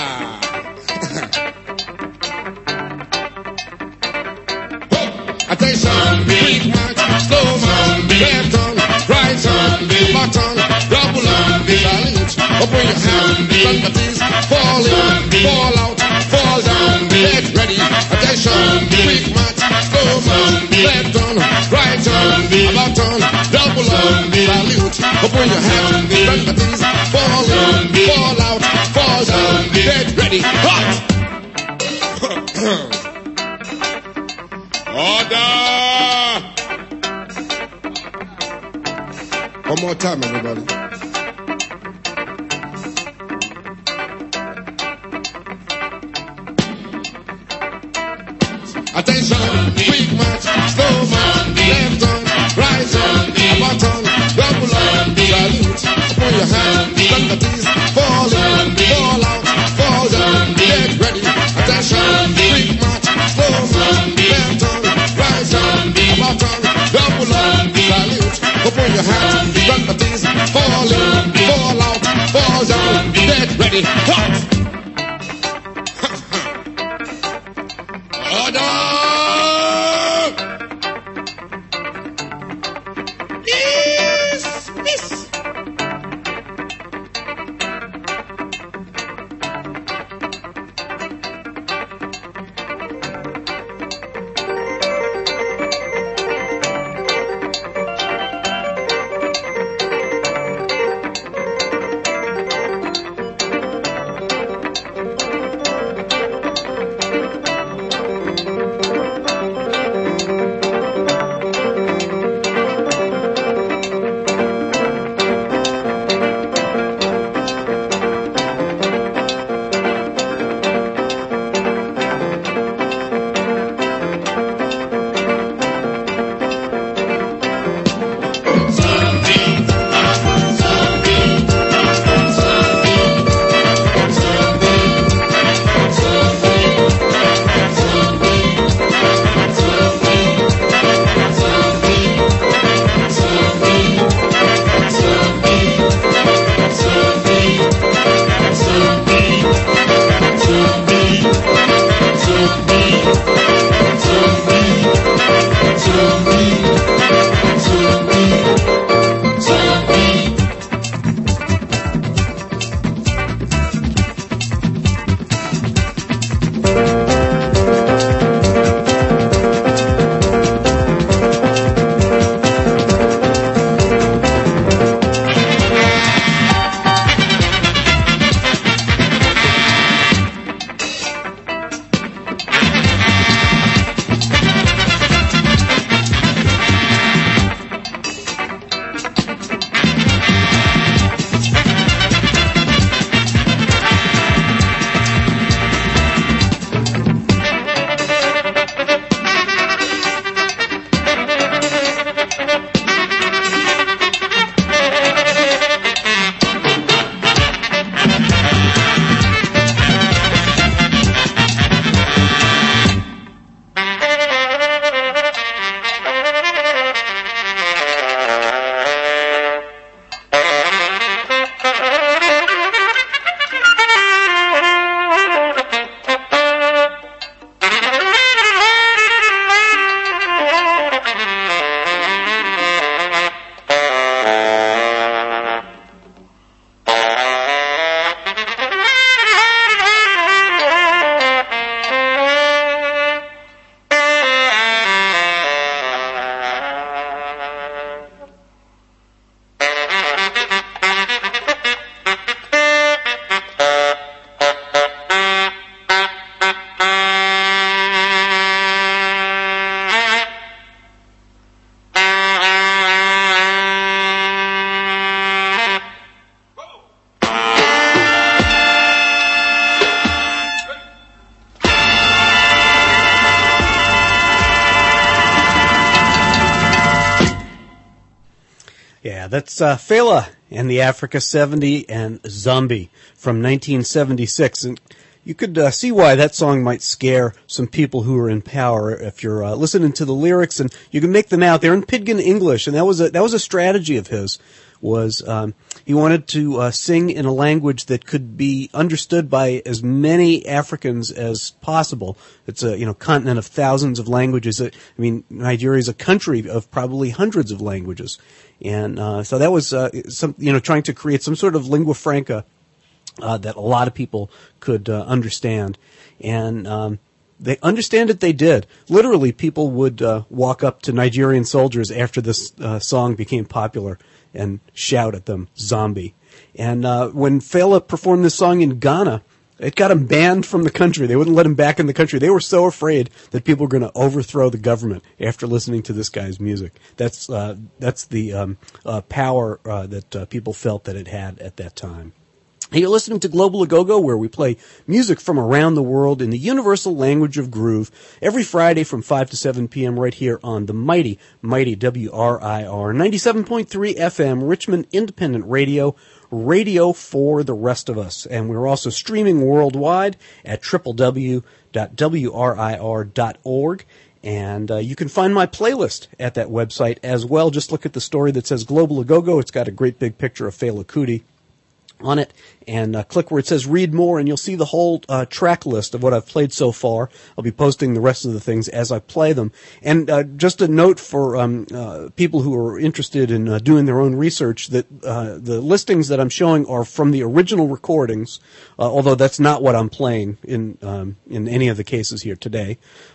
Attention, quick march, slow march, left turn, right turn, button, double up, salute, open your hands, stand that is, fall in, fall out, fall down, get ready, attention, quick march, slow march, left turn, right turn, button, double up, salute, open your hands, stand that is, fall in, fall out, fall down, get ready, hot! Order! One more time, everybody. Attention, quick march, slow march, left turn, right turn, button, double up, salute, open your hands, stand that is, fall in, fall out, Ibadan! Yes! Yes! Yeah, that's Fela and the Africa 70 and Zombie from 1976. And you could see why that song might scare some people who are in power if you're listening to the lyrics, and you can make them out. They're in Pidgin English, and that was a strategy of his. Was he wanted to sing in a language that could be understood by as many Africans as possible. It's a continent of thousands of languages. I mean, Nigeria is a country of probably hundreds of languages, and so that was trying to create some sort of lingua franca that a lot of people could understand, and they understand it. They did. Literally, people would walk up to Nigerian soldiers after this song became popular and shout at them, "Zombie." And when Fela performed this song in Ghana, it got him banned from the country. They wouldn't let him back in the country. They were so afraid that people were going to overthrow the government after listening to this guy's music. That's the power that people felt that it had at that time. Hey, you're listening to Global A-Go-Go, where we play music from around the world in the universal language of groove every Friday from 5 to 7 p.m. right here on the mighty WRIR 97.3 FM Richmond Independent Radio, radio for the rest of us. And we're also streaming worldwide at www.wrir.org. And you can find my playlist at that website as well. Just look at the story that says Global A-Go-Go. It's got a great big picture of Fela Kuti. on it, and click where it says read more, and you'll see the whole track list of what I've played so far. I'll be posting the rest of the things as I play them. And just a note for people who are interested in doing their own research, that the listings that I'm showing are from the original recordings, although that's not what I'm playing in any of the cases here today.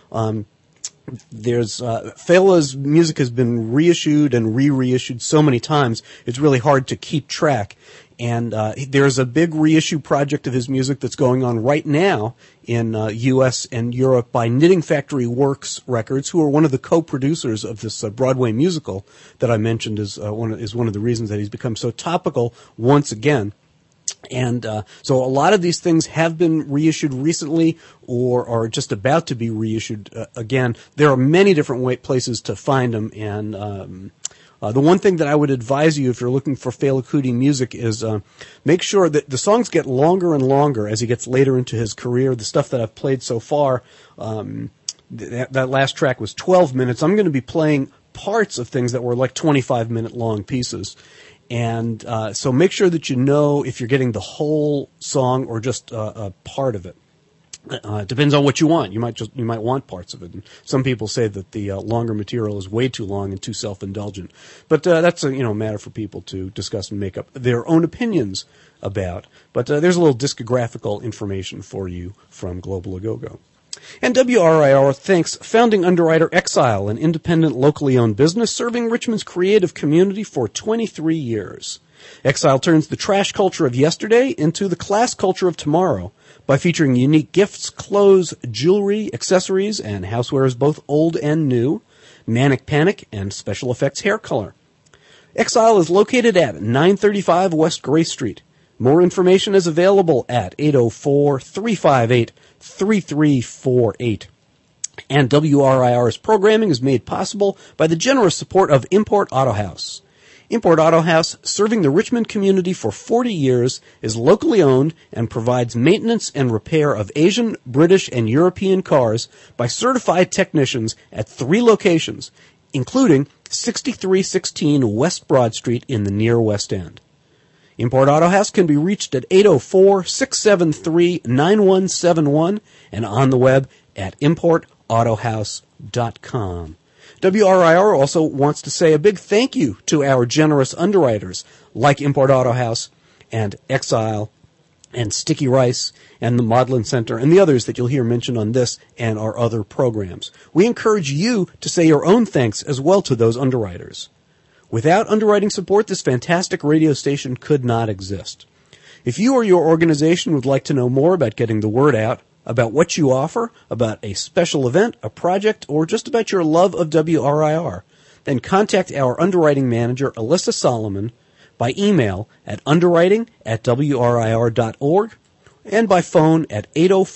There's Fela's music has been reissued and reissued so many times, it's really hard to keep track. And there's a big reissue project of his music that's going on right now in U.S. and Europe by Knitting Factory Works Records, who are one of the co-producers of this Broadway musical that I mentioned is one of the reasons that he's become so topical once again. And so a lot of these things have been reissued recently or are just about to be reissued again. There are many different places to find them, and the one thing that I would advise you if you're looking for Fela Kuti music is make sure that the songs get longer and longer as he gets later into his career. The stuff that I've played so far, that last track was 12 minutes. I'm going to be playing parts of things that were like 25-minute long pieces. And so make sure that you know if you're getting the whole song or just a part of it. It depends on what you want. You might want parts of it. And some people say that the longer material is way too long and too self-indulgent. But that's a matter for people to discuss and make up their own opinions about. But there's a little discographical information for you from Global Agogo. And WRIR thanks founding underwriter Exile, an independent, locally owned business serving Richmond's creative community for 23 years. Exile turns the trash culture of yesterday into the class culture of tomorrow by featuring unique gifts, clothes, jewelry, accessories, and housewares both old and new, Manic Panic, and special effects hair color. Exile is located at 935 West Grace Street. More information is available at 804-358-3348. And WRIR's programming is made possible by the generous support of Import Auto House. Import Auto House, serving the Richmond community for 40 years, is locally owned and provides maintenance and repair of Asian, British, and European cars by certified technicians at 3 locations, including 6316 West Broad Street in the near West End. Import Auto House can be reached at 804-673-9171 and on the web at importautohouse.com. WRIR also wants to say a big thank you to our generous underwriters like Import Auto House and Exile and Sticky Rice and the Maudlin Center and the others that you'll hear mentioned on this and our other programs. We encourage you to say your own thanks as well to those underwriters. Without underwriting support, this fantastic radio station could not exist. If you or your organization would like to know more about getting the word out, about what you offer, about a special event, a project, or just about your love of WRIR, then contact our underwriting manager, Alyssa Solomon, by email at underwriting@wrir.org and by phone at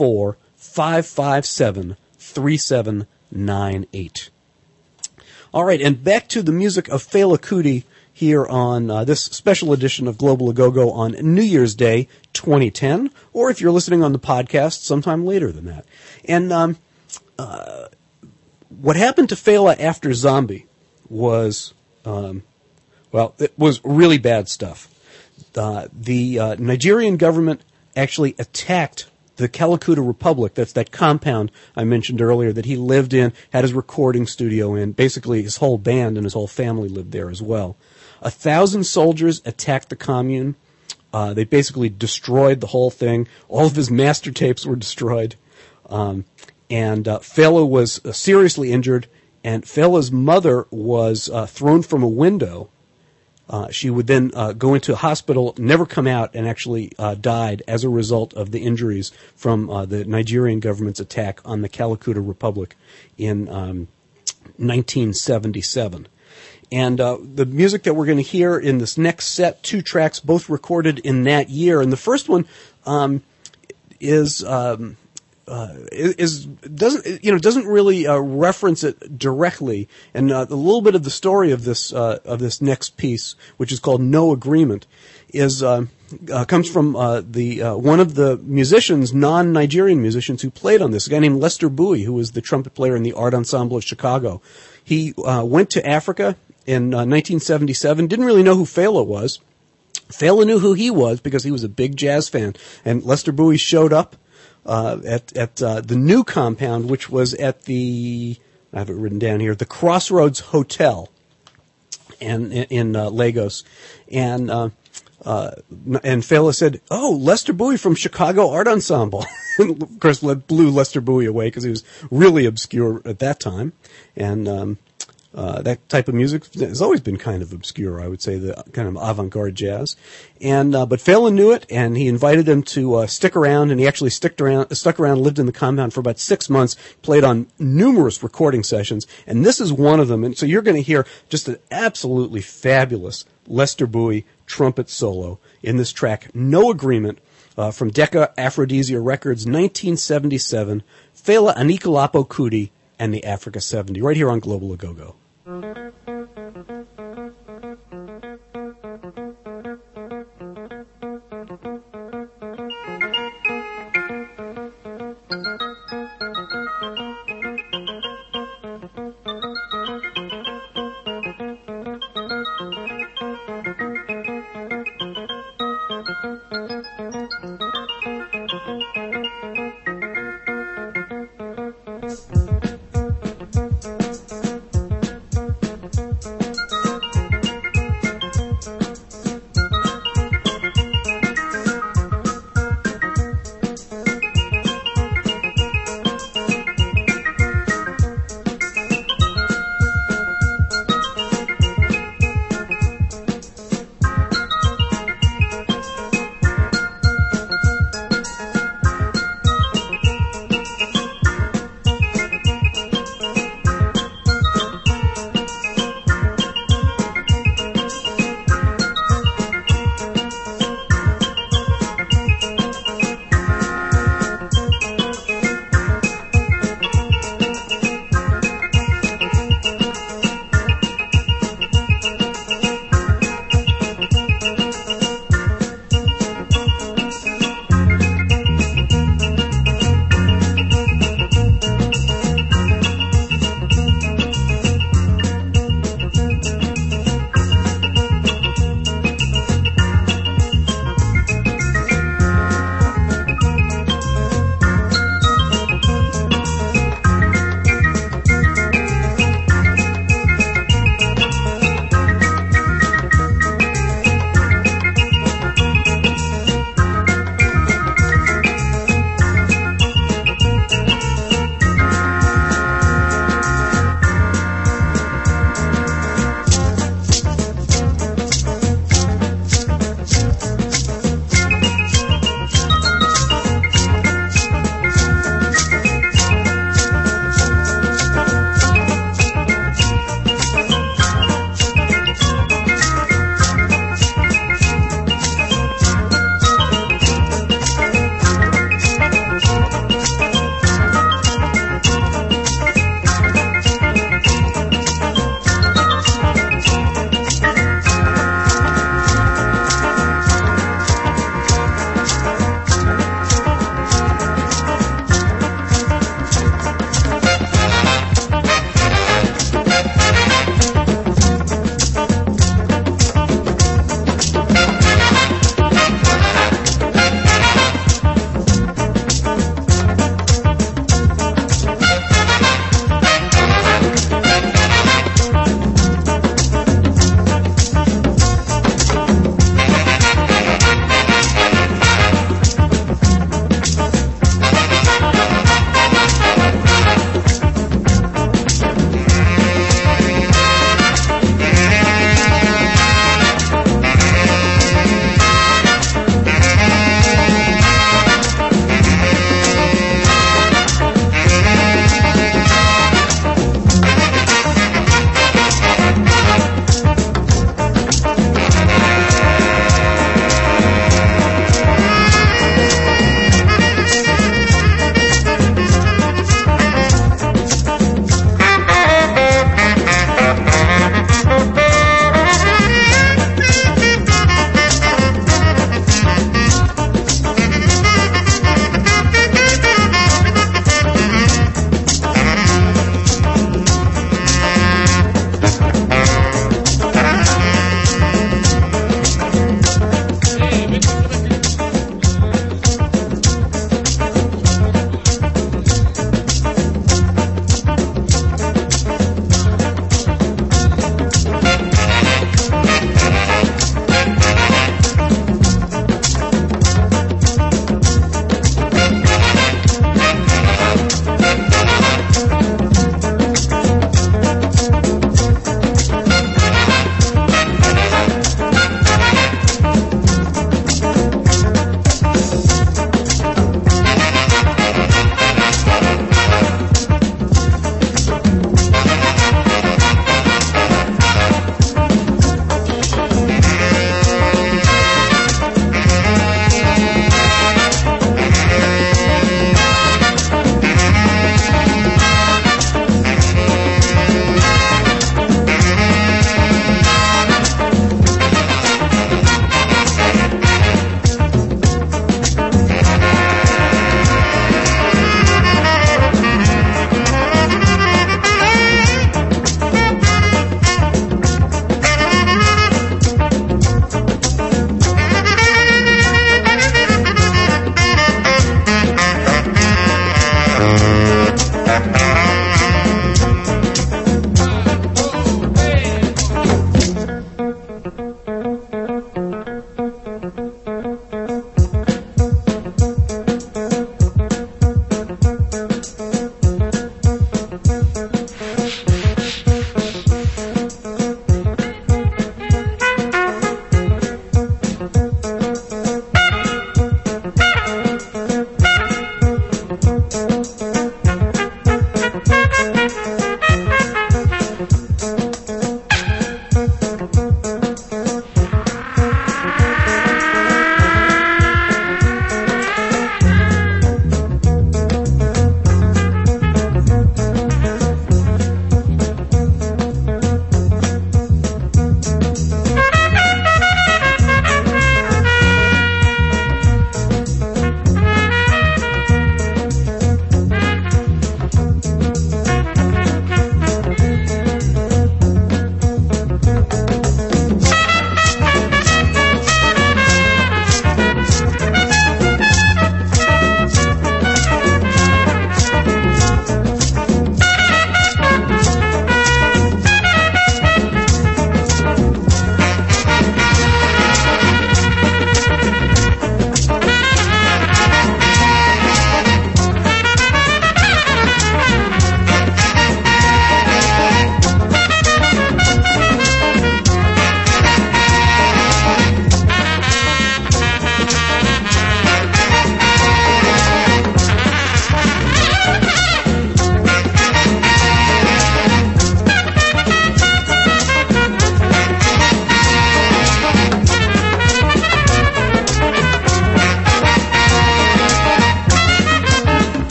804-557-3798. All right, and back to the music of Fela Kuti here on this special edition of Global Agogo on New Year's Day 2010, or if you're listening on the podcast sometime later than that. And what happened to Fela after Zombie was, it was really bad stuff. The Nigerian government actually attacked the Calacuta Republic. That's that compound I mentioned earlier that he lived in, had his recording studio in. Basically, his whole band and his whole family lived there as well. 1,000 soldiers attacked the commune. They basically destroyed the whole thing. All of his master tapes were destroyed. And Fela was seriously injured, and Fela's mother was thrown from a window. She would then go into a hospital, never come out, and actually died as a result of the injuries from the Nigerian government's attack on the Calacuta Republic in 1977. And the music that we're going to hear in this next set, 2 tracks, both recorded in that year. And the first one doesn't really reference it directly. And a little bit of the story of this next piece, which is called No Agreement, is comes from one of the musicians, non-Nigerian musicians, who played on this, a guy named Lester Bowie, who was the trumpet player in the Art Ensemble of Chicago. He went to Africa in 1977, didn't really know who Fela was, Fela knew who he was because he was a big jazz fan, and Lester Bowie showed up at the new compound, which was at I have it written down here, the Crossroads Hotel, and in Lagos, and Fela said, "Oh, Lester Bowie from Chicago Art Ensemble." And of course, blew Lester Bowie away because he was really obscure at that time, and that type of music has always been kind of obscure, I would say, the kind of avant-garde jazz. And but Fela knew it, and he invited him to stick around, and he actually stuck around, lived in the compound for about 6 months, played on numerous recording sessions, and this is one of them. And so you're going to hear just an absolutely fabulous Lester Bowie trumpet solo in this track, No Agreement, from Decca Aphrodisia Records, 1977, Fela Anikulapo Kuti and the Africa 70, right here on Global Agogo.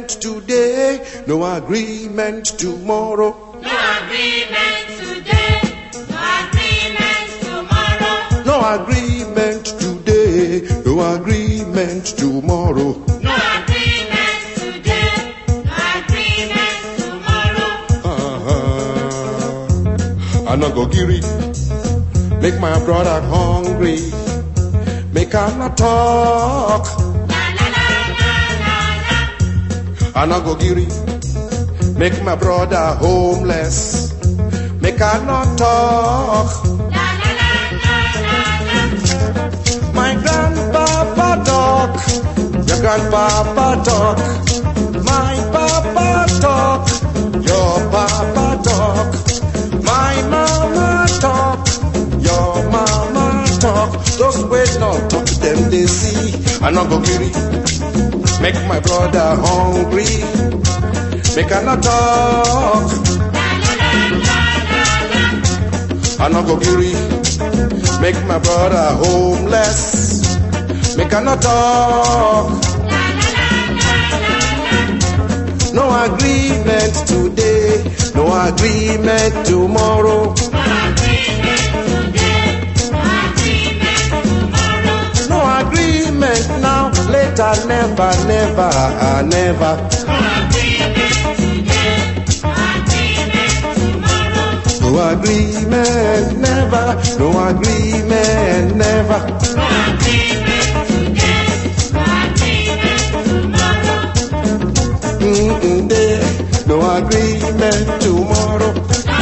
agreement today, no agreement tomorrow. No agreement today, no agreement tomorrow. No agreement today, no agreement tomorrow. No agreement today, no agreement tomorrow. I no go giri, make my brother hungry, make I not talk. I no go giri, make my brother homeless, make I not talk. My grandpapa talk, your grandpapa talk, my papa talk, your papa talk, my mama talk, your mama talk. Those ways not talk to them they see. I no go giri, make my brother hungry, make I not talk. I no go giri, make my brother homeless, make I not talk. No agreement today, no agreement tomorrow. No agreement now, later, never, never, never. No agreement, never. No agreement, never. No agreement tomorrow.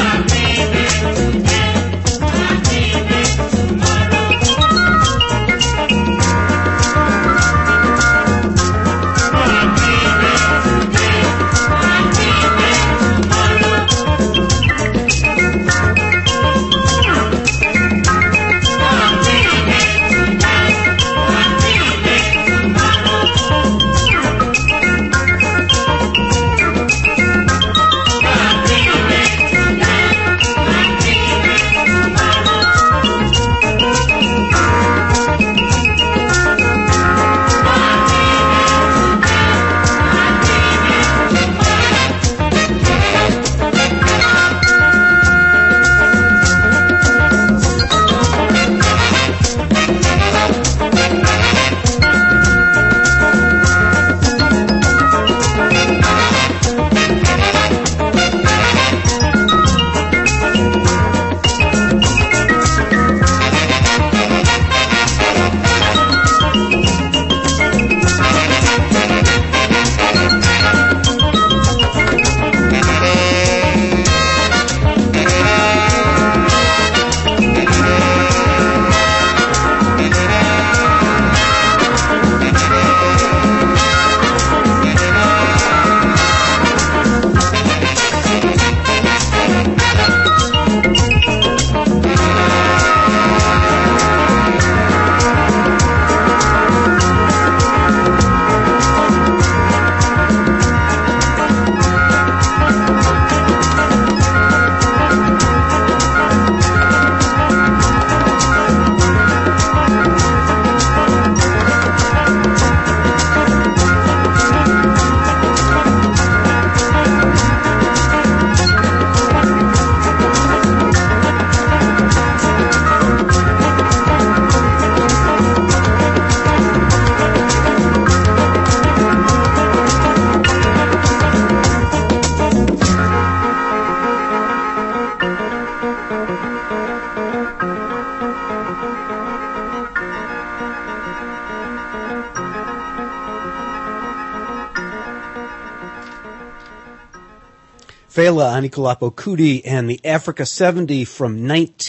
Fela Anikulapo Kuti and the Africa 70 from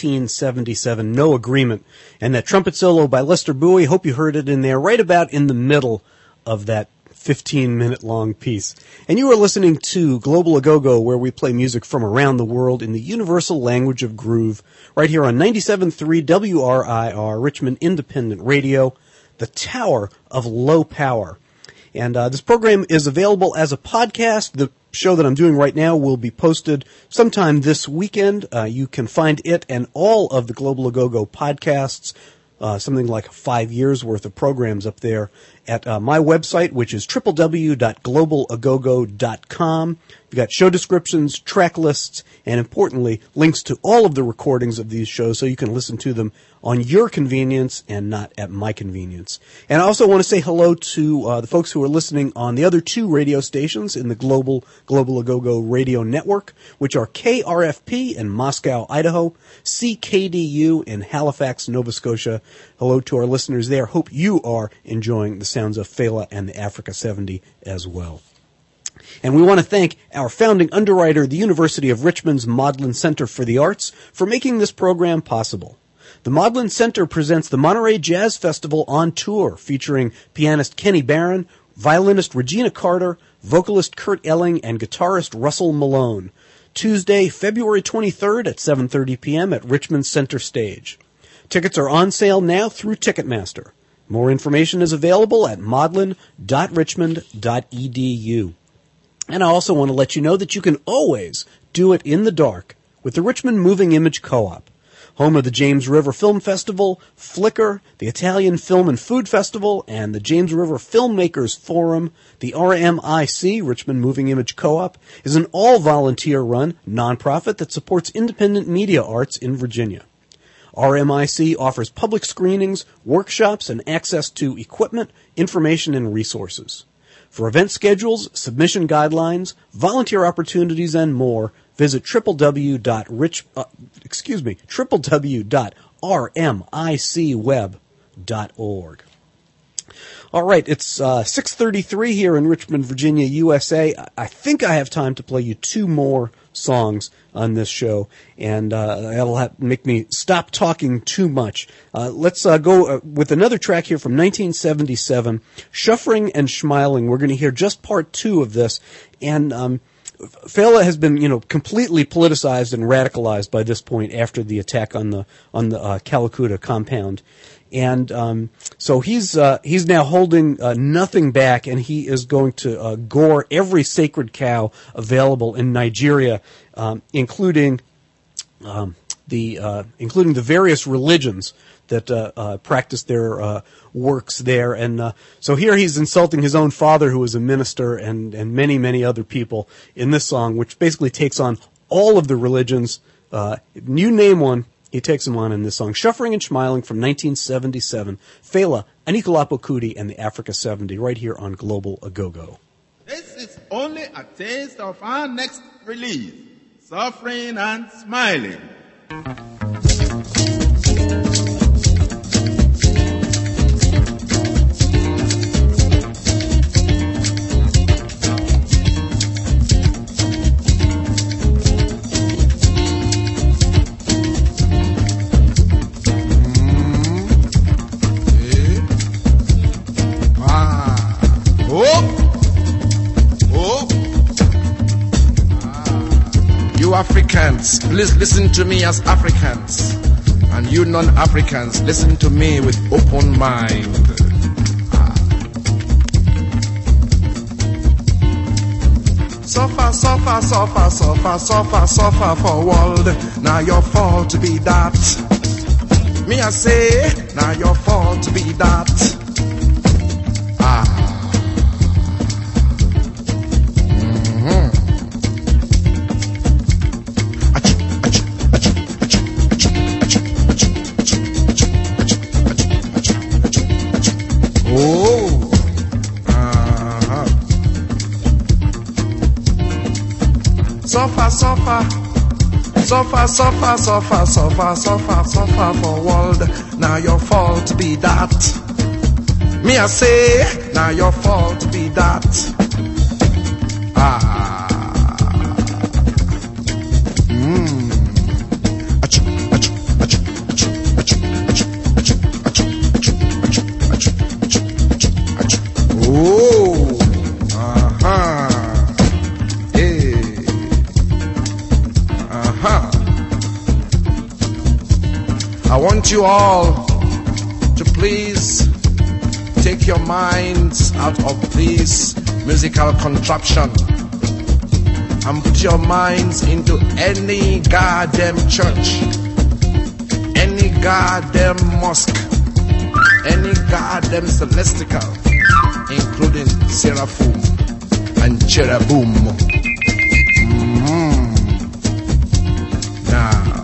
1977, No Agreement. And that trumpet solo by Lester Bowie, hope you heard it in there, right about in the middle of that 15-minute long piece. And you are listening to Global Agogo, where we play music from around the world in the universal language of groove, right here on 97.3 WRIR, Richmond Independent Radio, the Tower of Low Power. And this program is available as a podcast. The show that I'm doing right now will be posted sometime this weekend. You can find it and all of the Global Agogo podcasts, something like 5 years worth of programs up there at my website, which is www.globalagogo.com. You've got show descriptions, track lists, and importantly, links to all of the recordings of these shows so you can listen to them on your convenience and not at my convenience. And I also want to say hello to the folks who are listening on the other two radio stations in the Global Agogo radio network, which are KRFP in Moscow, Idaho, CKDU in Halifax, Nova Scotia. Hello to our listeners there. Hope you are enjoying the sounds of Fela and the Africa 70 as well. And we want to thank our founding underwriter, the University of Richmond's Maudlin Center for the Arts, for making this program possible. The Maudlin Center presents the Monterey Jazz Festival on tour, featuring pianist Kenny Barron, violinist Regina Carter, vocalist Kurt Elling, and guitarist Russell Malone. Tuesday, February 23rd at 7:30 p.m. at Richmond Center Stage. Tickets are on sale now through Ticketmaster. More information is available at maudlin.richmond.edu. And I also want to let you know that you can always do it in the dark with the Richmond Moving Image Co-op, home of the James River Film Festival, Flickr, the Italian Film and Food Festival, and the James River Filmmakers Forum. The RMIC, Richmond Moving Image Co-op, is an all-volunteer-run nonprofit that supports independent media arts in Virginia. RMIC offers public screenings, workshops, and access to equipment, information, and resources. For event schedules, submission guidelines, volunteer opportunities, and more, visit www.rmicweb.org. All right, it's 6:33 here in Richmond, Virginia, USA. I think I have time to play you two more songs on this show, and that'll make me stop talking too much. Let's go with another track here from 1977, Shuffering and Schmiling. We're going to hear just part two of this, and Fela has been, completely politicized and radicalized by this point after the attack on the Calcutta compound. And so he's now holding nothing back, and he is going to gore every sacred cow available in Nigeria, including the various religions that practice their works there. And so here he's insulting his own father, who was a minister, and many, many other people in this song, which basically takes on all of the religions. You name one, he takes them on in this song. Shuffering and Schmiling from 1977. Fela, Anikulapo Kuti, and the Africa 70, right here on Global Agogo. This is only a taste of our next release, Suffering and Smiling. Africans, please listen to me as Africans, and you non-Africans, listen to me with open mind. Suffer, suffer, suffer, suffer, suffer, suffer for world. Now your fault to be that. Me I say, now your fault to be that. Suffer, suffer, suffer, suffer, suffer, suffer, suffer, suffer for world. Now your fault be that. Me I say, now your fault be that. I want you all to please take your minds out of this musical contraption and put your minds into any goddamn church, any goddamn mosque, any goddamn celestial, including Seraphim and Cherubim. Now,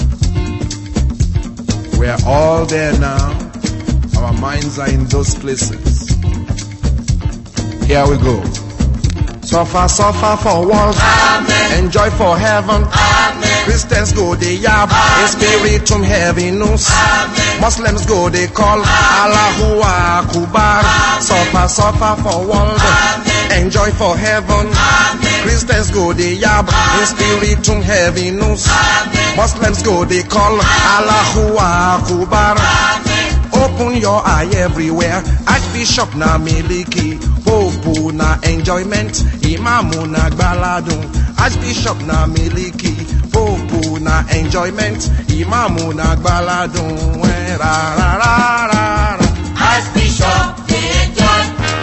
we're all there now. Our minds are in those places. Here we go. Suffer, suffer for world. Amen. Enjoy for heaven. Amen. Christians go they yab. In spiritum heaviness. Muslims go they call. Allahu Akbar. Suffer, suffer for world. Amen. Enjoy for heaven. Amen. Christians go they yab. In spiritum heaviness. Muslims go they call. Allahu Akbar. Open your eye everywhere. Archbishop na miliki, Pope na enjoyment, Imamu na gbaladun. Archbishop na miliki, Pope na enjoyment, Imamu na gbaladun. Ra ra ra ra ra. Archbishop they enjoy,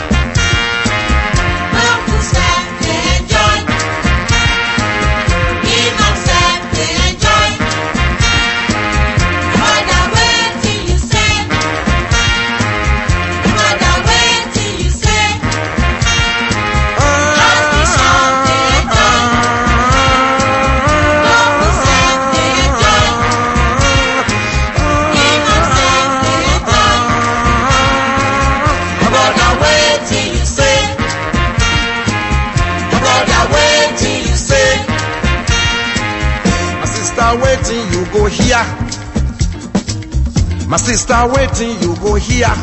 Pope said they enjoy, Imam said they enjoy. No matter where till you say, no matter where till you say, Archbishop they enjoy, Pope said they enjoy, Imam said they enjoy. No matter where till you say, no matter where till you say. My sister waiting, you go here. My sister waiting, you go here.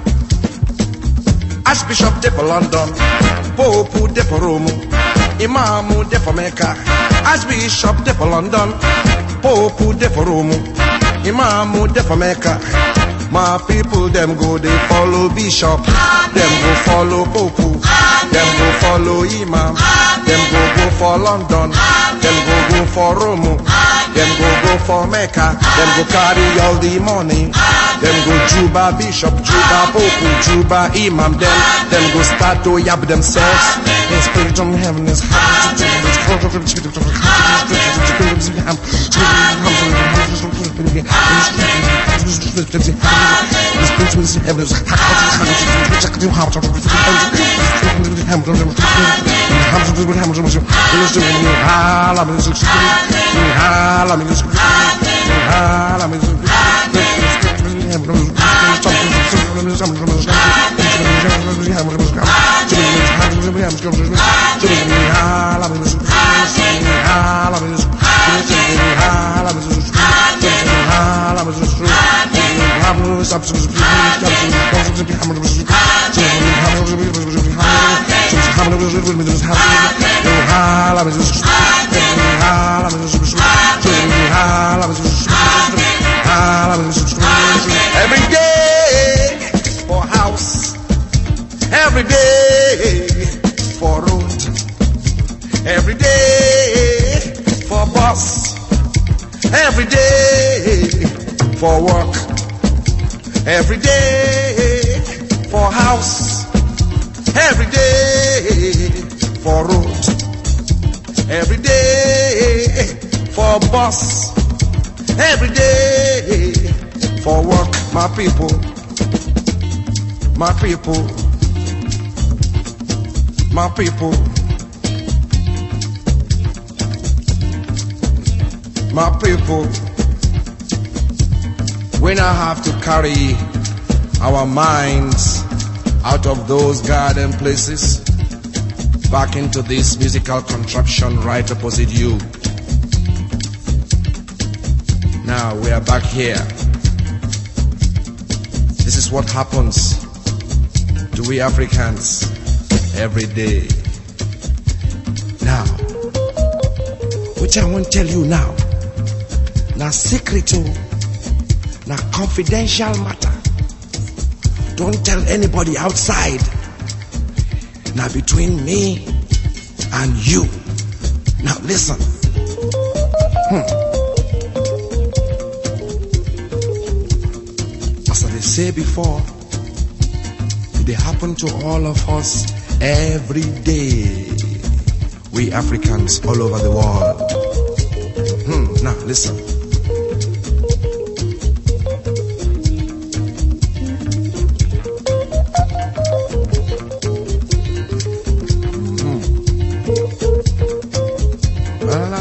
Archbishop de for London, Pope de for Rome, Imamu de for Mecca. Archbishop de for London, Pope de for Rome, Imamu de for Mecca. My people them go they follow Bishop, them go follow Pope, them go follow Imam, them go for London, them go for Rome, them go for Mecca, them go carry all the money, them go Juba Bishop, Juba Pope, Juba Imam, them go start to yab themselves. In spirit from heaven is every day for house, every day for road, every day for bus, every day for work, every day for house, every day for road, every day for bus, every day for work. My people, my people, my people, my people. We now have to carry our minds out of those garden places back into this musical contraption right opposite you. Now we are back here. This is what happens to we Africans every day. Now, what I want to tell you now, na secret, na confidential matter. Don't tell anybody outside. Now between me and you. Now listen. As I say before, they happen to all of us every day. We Africans all over the world. Now listen.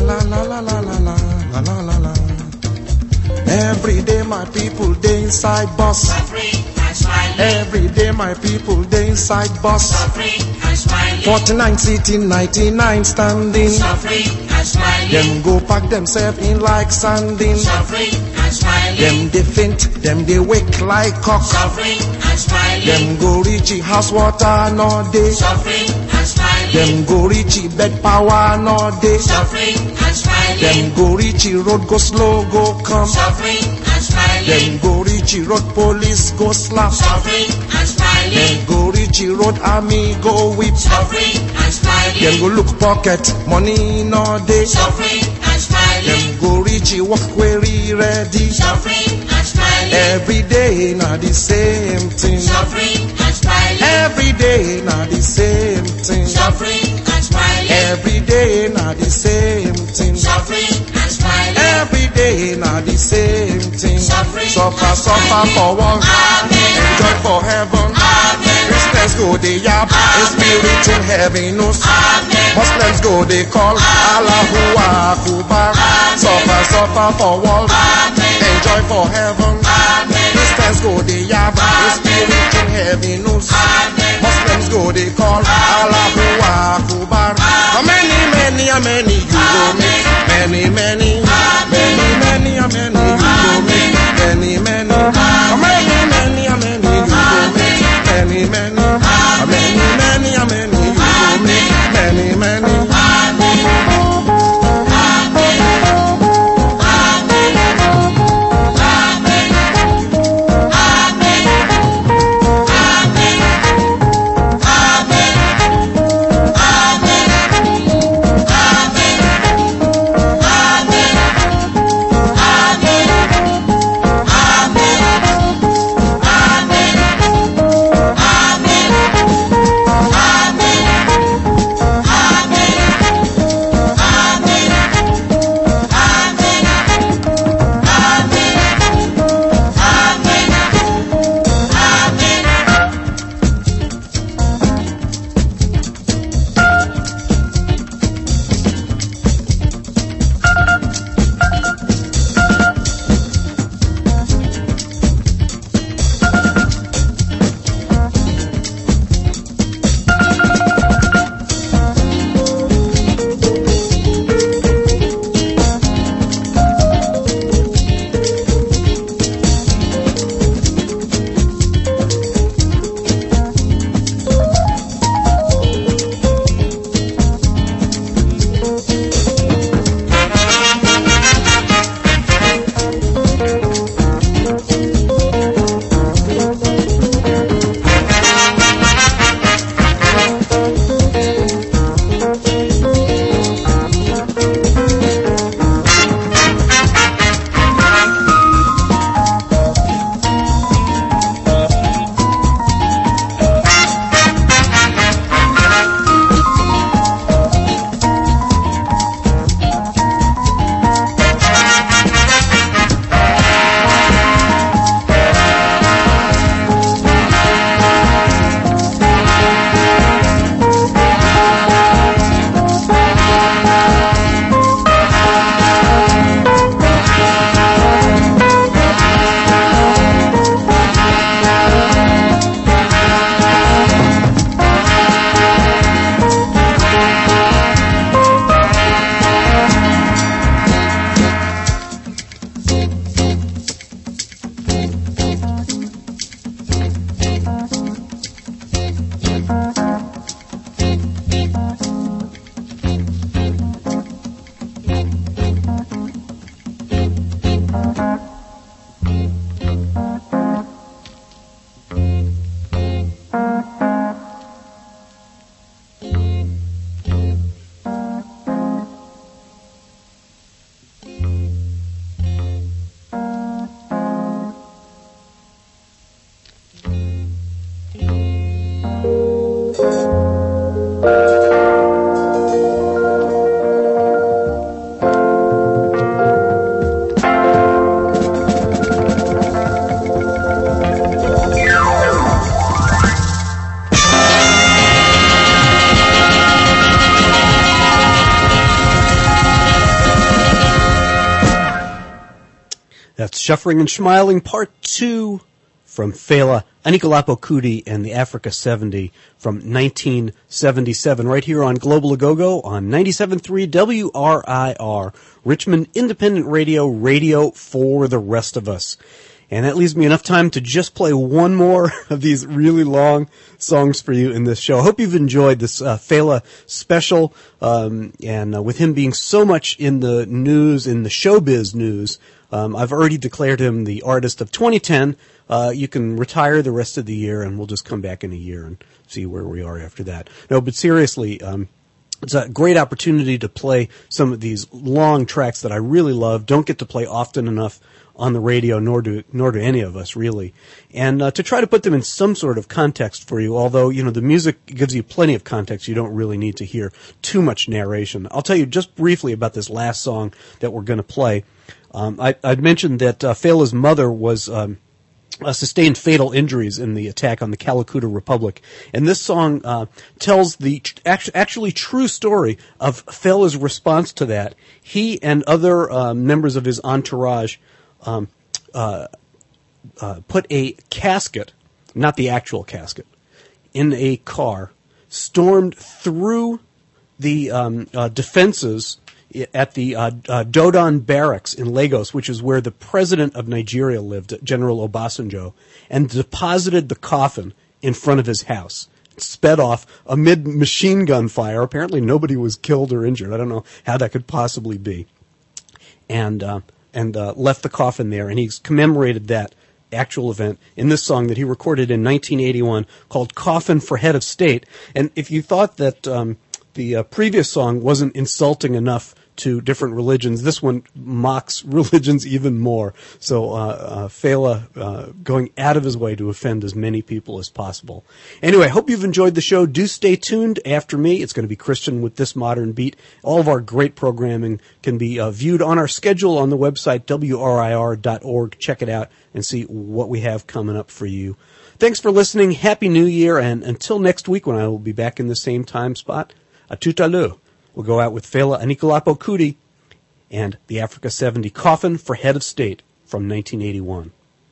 la la la la la la la la la la. Every day my people they inside bus. Every day my people they inside bus. 49 sitting, 99 standing. Them go pack themselves in like sanding. Them they faint, them they wake like cock. Them go reach house water no day. Them go reach bed power no day. Them go reach road go slow go come. Them go reach road police go slap. Them go reach road army go whip. Them go look pocket money no day. Them go reach work query ready. Every day na the same thing. Every day na the same thing. Every day na the same thing. Every day na the same thing. Suffer, suffer for one, enjoy for heaven. Christians go they yap, a spirit in heaven knows. Muslims go they call Allahu Akbar. Suffer, suffer for one, enjoy for heaven. Christians go they yap, a spirit in heaven knows. Muslims go they call Allahu Akbar. How many, many, how many you go make? Many, many, many, many, how many you go make? Many, many, how many, many, how many you go make? Many, many, how many, many, how many you go make? Many, many. That's Shuffling and Smiling Part 2 from Fela Anikulapo Kuti and the Africa 70 from 1977, right here on Global Agogo on 97.3 WRIR, Richmond Independent Radio, radio for the rest of us. And that leaves me enough time to just play one more of these really long songs for you in this show. I hope you've enjoyed this Fela special, and with him being so much in the news, in the showbiz news, I've already declared him the artist of 2010. You can retire the rest of the year, and we'll just come back in a year and see where we are after that. No, but seriously, it's a great opportunity to play some of these long tracks that I really love, don't get to play often enough on the radio, nor do any of us, really. And to try to put them in some sort of context for you, although, the music gives you plenty of context, you don't really need to hear too much narration. I'll tell you just briefly about this last song that we're going to play. I'd mentioned that Fela's mother was sustained fatal injuries in the attack on the Calcutta Republic, and this song tells the actually true story of Fela's response to that. He and other members of his entourage put a casket, not the actual casket, in a car, stormed through the defenses at the Dodon Barracks in Lagos, which is where the president of Nigeria lived, General Obasanjo, and deposited the coffin in front of his house. Sped off amid machine gun fire. Apparently nobody was killed or injured. I don't know how that could possibly be. And left the coffin there, and he's commemorated that actual event in this song that he recorded in 1981 called Coffin for Head of State. And if you thought that the previous song wasn't insulting enough to different religions, this one mocks religions even more. So Fela going out of his way to offend as many people as possible. Anyway, hope you've enjoyed the show. Do stay tuned after me. It's going to be Christian with This Modern Beat. All of our great programming can be viewed on our schedule on the website, WRIR.org. Check it out and see what we have coming up for you. Thanks for listening. Happy New Year. And until next week when I will be back in the same time spot, à tout à l'heure. We'll go out with Fela Anikulapo Kuti and the Africa 70 Coffin for Head of State from 1981.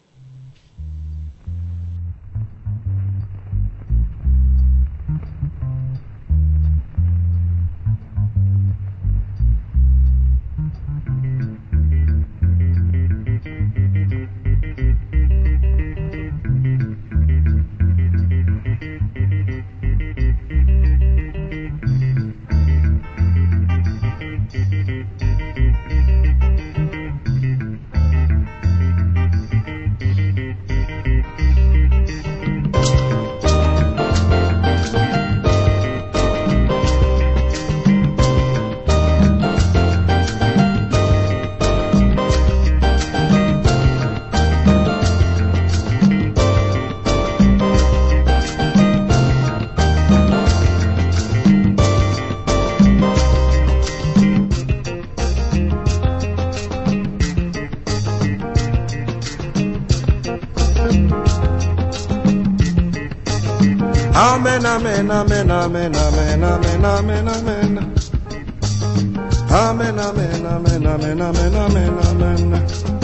Amen, amen, amen, amen, amen, amen, amen, amen. Amen, amen, amen, amen, amen, amen, amen.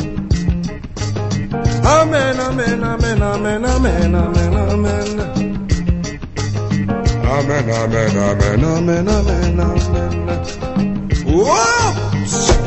Amen, amen, amen, amen, amen, amen, amen. Amen, amen, amen, amen, amen, amen. Whoops!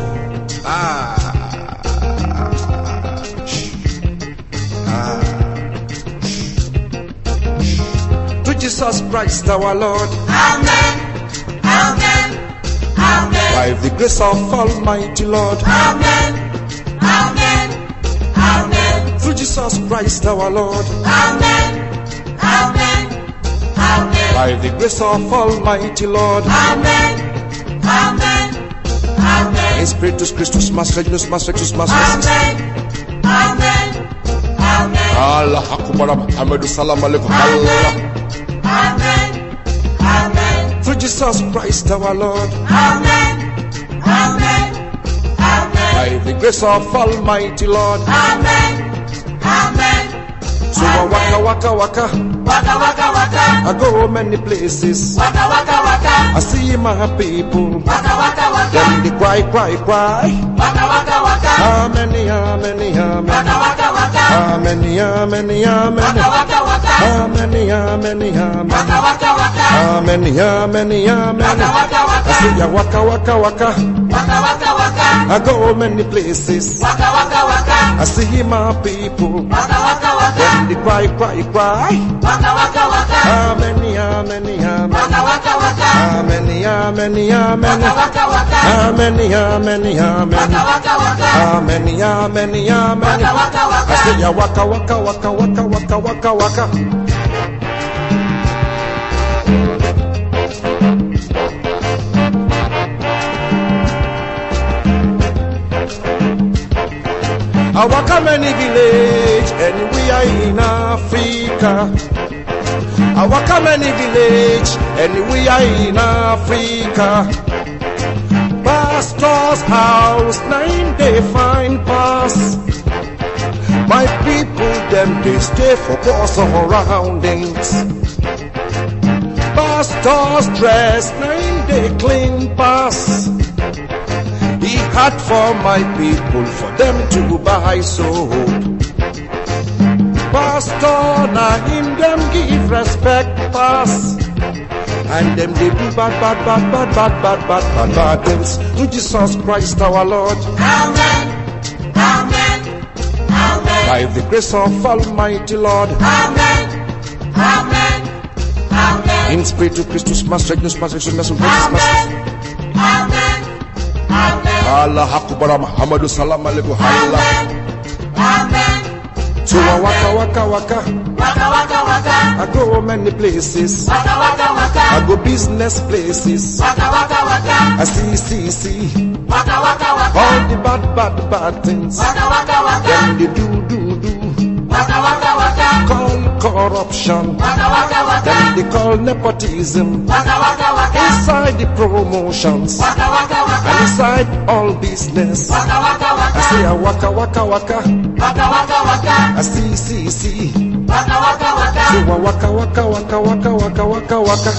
Jesus Christ our Lord. Amen. Amen. Amen. By the grace of Almighty Lord. Amen. Amen. Amen. Through Jesus Christ our Lord. Amen. Amen. Amen. By the grace of Almighty Lord. Amen. Amen. Amen. In Spiritus Christus, Mas Reginus, Mas Rectus, Mas Amen. Amen. Amen. Allah Akbar, Muhammad Salam Alaikum. Allah. Amen. Amen. Through Jesus Christ our Lord. Amen. Amen. Amen. By the grace of Almighty Lord. Amen. Amen. So waka waka waka. Waka waka waka. I go many places. Waka waka waka. I see my people. Waka waka waka. Then they cry, cry, cry. Waka waka waka. Amen, amen, amen. Waka waka waka. Amen, amen, amen. Waka waka waka. Amen, amen, amen. Waka waka waka. Amen, amen, amen. Waka waka waka. I say ya waka waka waka. Waka waka waka. I go many places. Waka waka waka. I see my people. Waka waka waka. When they cry, cry, cry. Waka waka waka. Amen, amen, amen. Waka waka waka. Amen, amen, amen. Waka waka waka. Amen, amen, amen. Waka waka waka. Amen, amen, amen. Waka waka waka. I say ya waka waka waka waka waka waka waka. I waka many village and we are in Africa. I waka many village and we are in Africa. Pastor's house, 9 day fine pass. My people, them they stay for poor surroundings. Pastor's dress, 9 day clean pass. He had for my people, for them to buy soap. Pastor, now him them give respect pass. And them they do bad things to Jesus Christ our Lord. Amen. Amen. Amen. By the grace of Almighty Lord. Amen. Amen. Amen. In spirit to Christus, Master, Amen. Amen. Amen. Allah Akbar, Muhammadu Salam Alaikum. Amen. Amen. So I waka. Waka waka waka. I go many places. Waka waka waka. I go business places. Waka waka waka. I see. Waka waka waka. All the bad things. Waka waka waka. Them they do. Waka waka waka. Call corruption. Waka waka waka. Them they call nepotism. Waka waka waka. Inside the promotions. Waka waka waka. And inside all business. Waka waka waka. I say I waka. Waka waka waka. I see. Waka waka waka. So I waka.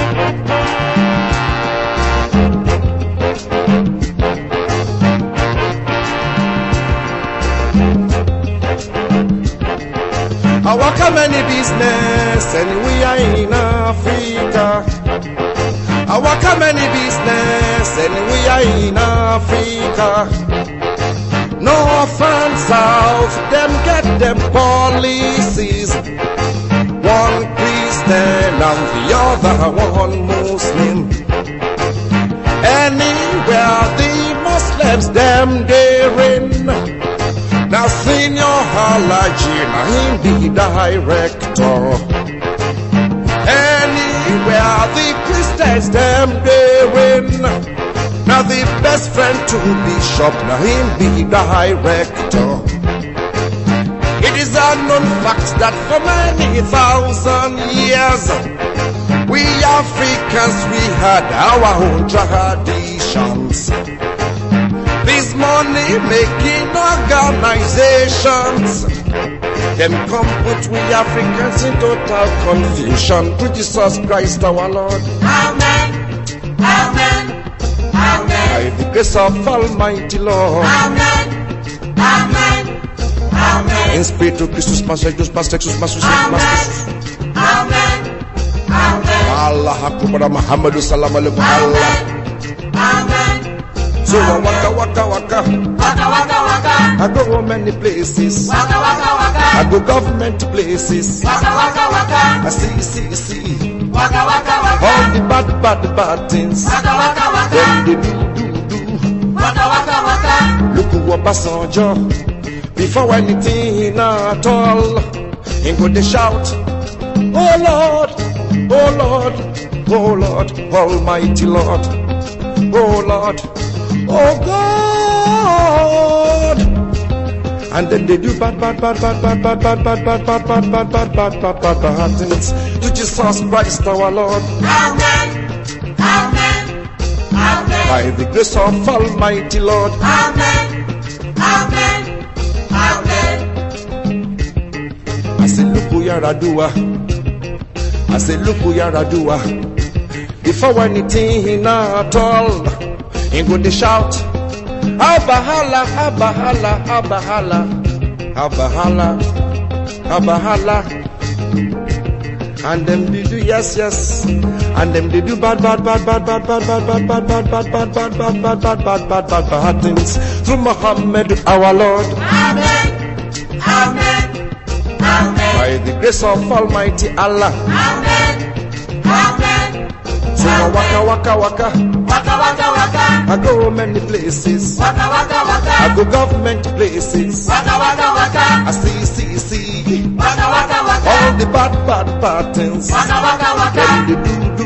I waka many business and we are in Africa. I waka many business and we are in Africa. North and south, them get them policies. One Christian and the other one Muslim. Anywhere the Muslims them therein. Now Senior Halaji, now him the director. Anywhere the Christians them therein. Now the best friend to Bishop, now him the director. It is a known fact that for many thousand years, we Africans, we had our own traditions. These money-making organizations, them come put we Africans in total confusion. Through Jesus Christ our Lord. Amen. Amen. Amen. By the grace of Almighty Lord. Amen. Amen. Amen. In spirit to Christus, Master Jesus, Master Jesus, Master Jesus. Amen. Amen. Allah Akbar, Muhammadu Salam Alaikum. Amen. Amen. So I waka. Waka waka waka. I go many places. Waka waka waka. I go government places. Waka waka waka. I see. Waka waka waka. All the bad things. Waka waka waka. Them they do. Waka waka waka. Look who Obasanjo. Before anything at all, he go they shout, oh Lord, Almighty Lord, oh Lord, oh God. And then they do bad things to Jesus Christ our Lord. Amen. Amen. Amen. By the grace of Almighty Lord. Amen. Amen. Amen. I say, look who Yaradua. I say, look who Yaradua. Before anything at all, he go to shout, Abahala, abahala, abahala, abahala, abahala. And them they do yes, yes. And them they do bad things through Muhammad our Lord. Amen. Amen. Amen. By the grace of Almighty Allah. Amen. Amen. So waka waka waka. Waka waka waka. I go many places. Waka waka waka. I go government places. Waka waka waka. I see. Waka waka waka. All the bad things. Waka waka waka. Them they do.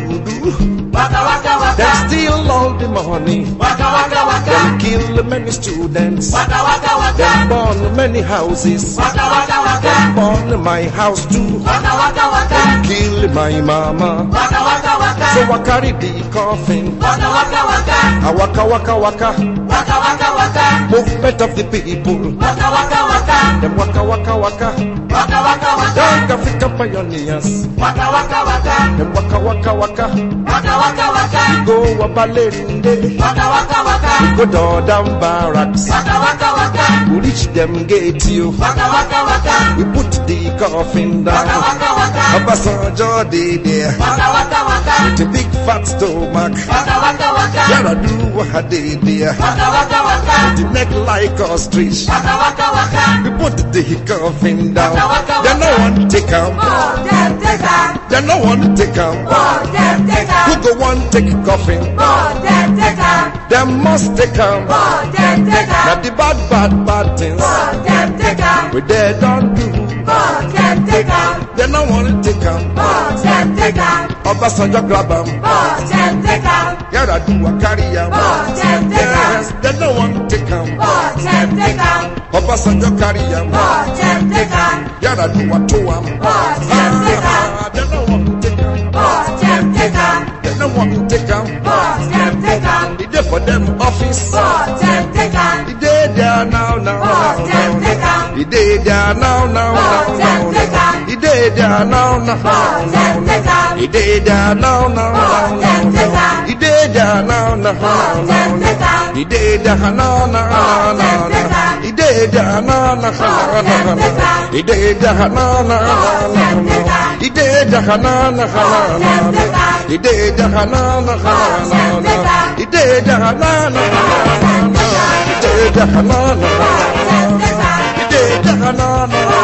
Waka waka waka. Them steal all the money. Waka waka waka. Them kill many students. Waka waka waka. Them burn many houses. Waka waka waka. Them burn my house too. Waka waka waka. Them kill my mama. Waka waka waka. So I carry the coffin. Waka waka waka. I waka waka waka. Waka waka waka. Movement of the people. Waka waka waka. Them waka waka waka. Waka waka waka. Young African pioneers. Waka waka waka. Them waka waka waka. Waka waka waka. Go Wabalende. Waka waka waka. Go down barracks. Waka waka waka. We reach them gate you. Waka waka waka. We put the coffin down. Waka waka waka. Obasanjo dey there. Waka waka waka. With a big fat stomach. Waka waka waka. Yara do what they there. Waka waka waka. The neck like ostrich. Waka waka waka. We put the coffin down. Waka waka They no waka. want take am. Oh, them take am. They no want take am. Oh, them take Who am. go want take coffin? Oh, them take am. Them must take am. Oh, them take Now am. the bad things Oh, them take am. we they don't do. Oh, them take am. They no want take am. Oh, them take am. Obasanjo grab am. Oh, them take am. Yara do a carry am. Oh, them take am. Yes, they no want take am. Oh, them take am. Obasanjo carry am. Oh, them take am. Yara do a tow am. Oh, them take am. They no want take am. Oh, them take am. They no want take am. Oh, them take am. He dey for them office. Oh, them take am. He dey there now. Oh, them take am. He dey there now. Oh, them take am. He dey there now. Oh, them take am. He dey there now. Oh, them take am. He dey there now. Oh, them take am. He dey there now. Oh, them take am. He dey there now. Oh, them take am. He dey there now. Oh, them take am. He dey there now. Oh, them take am. He dey there now. Oh, them take am. He dey there now. Oh, them take am. He dey there now. Oh, them take am. He dey there now.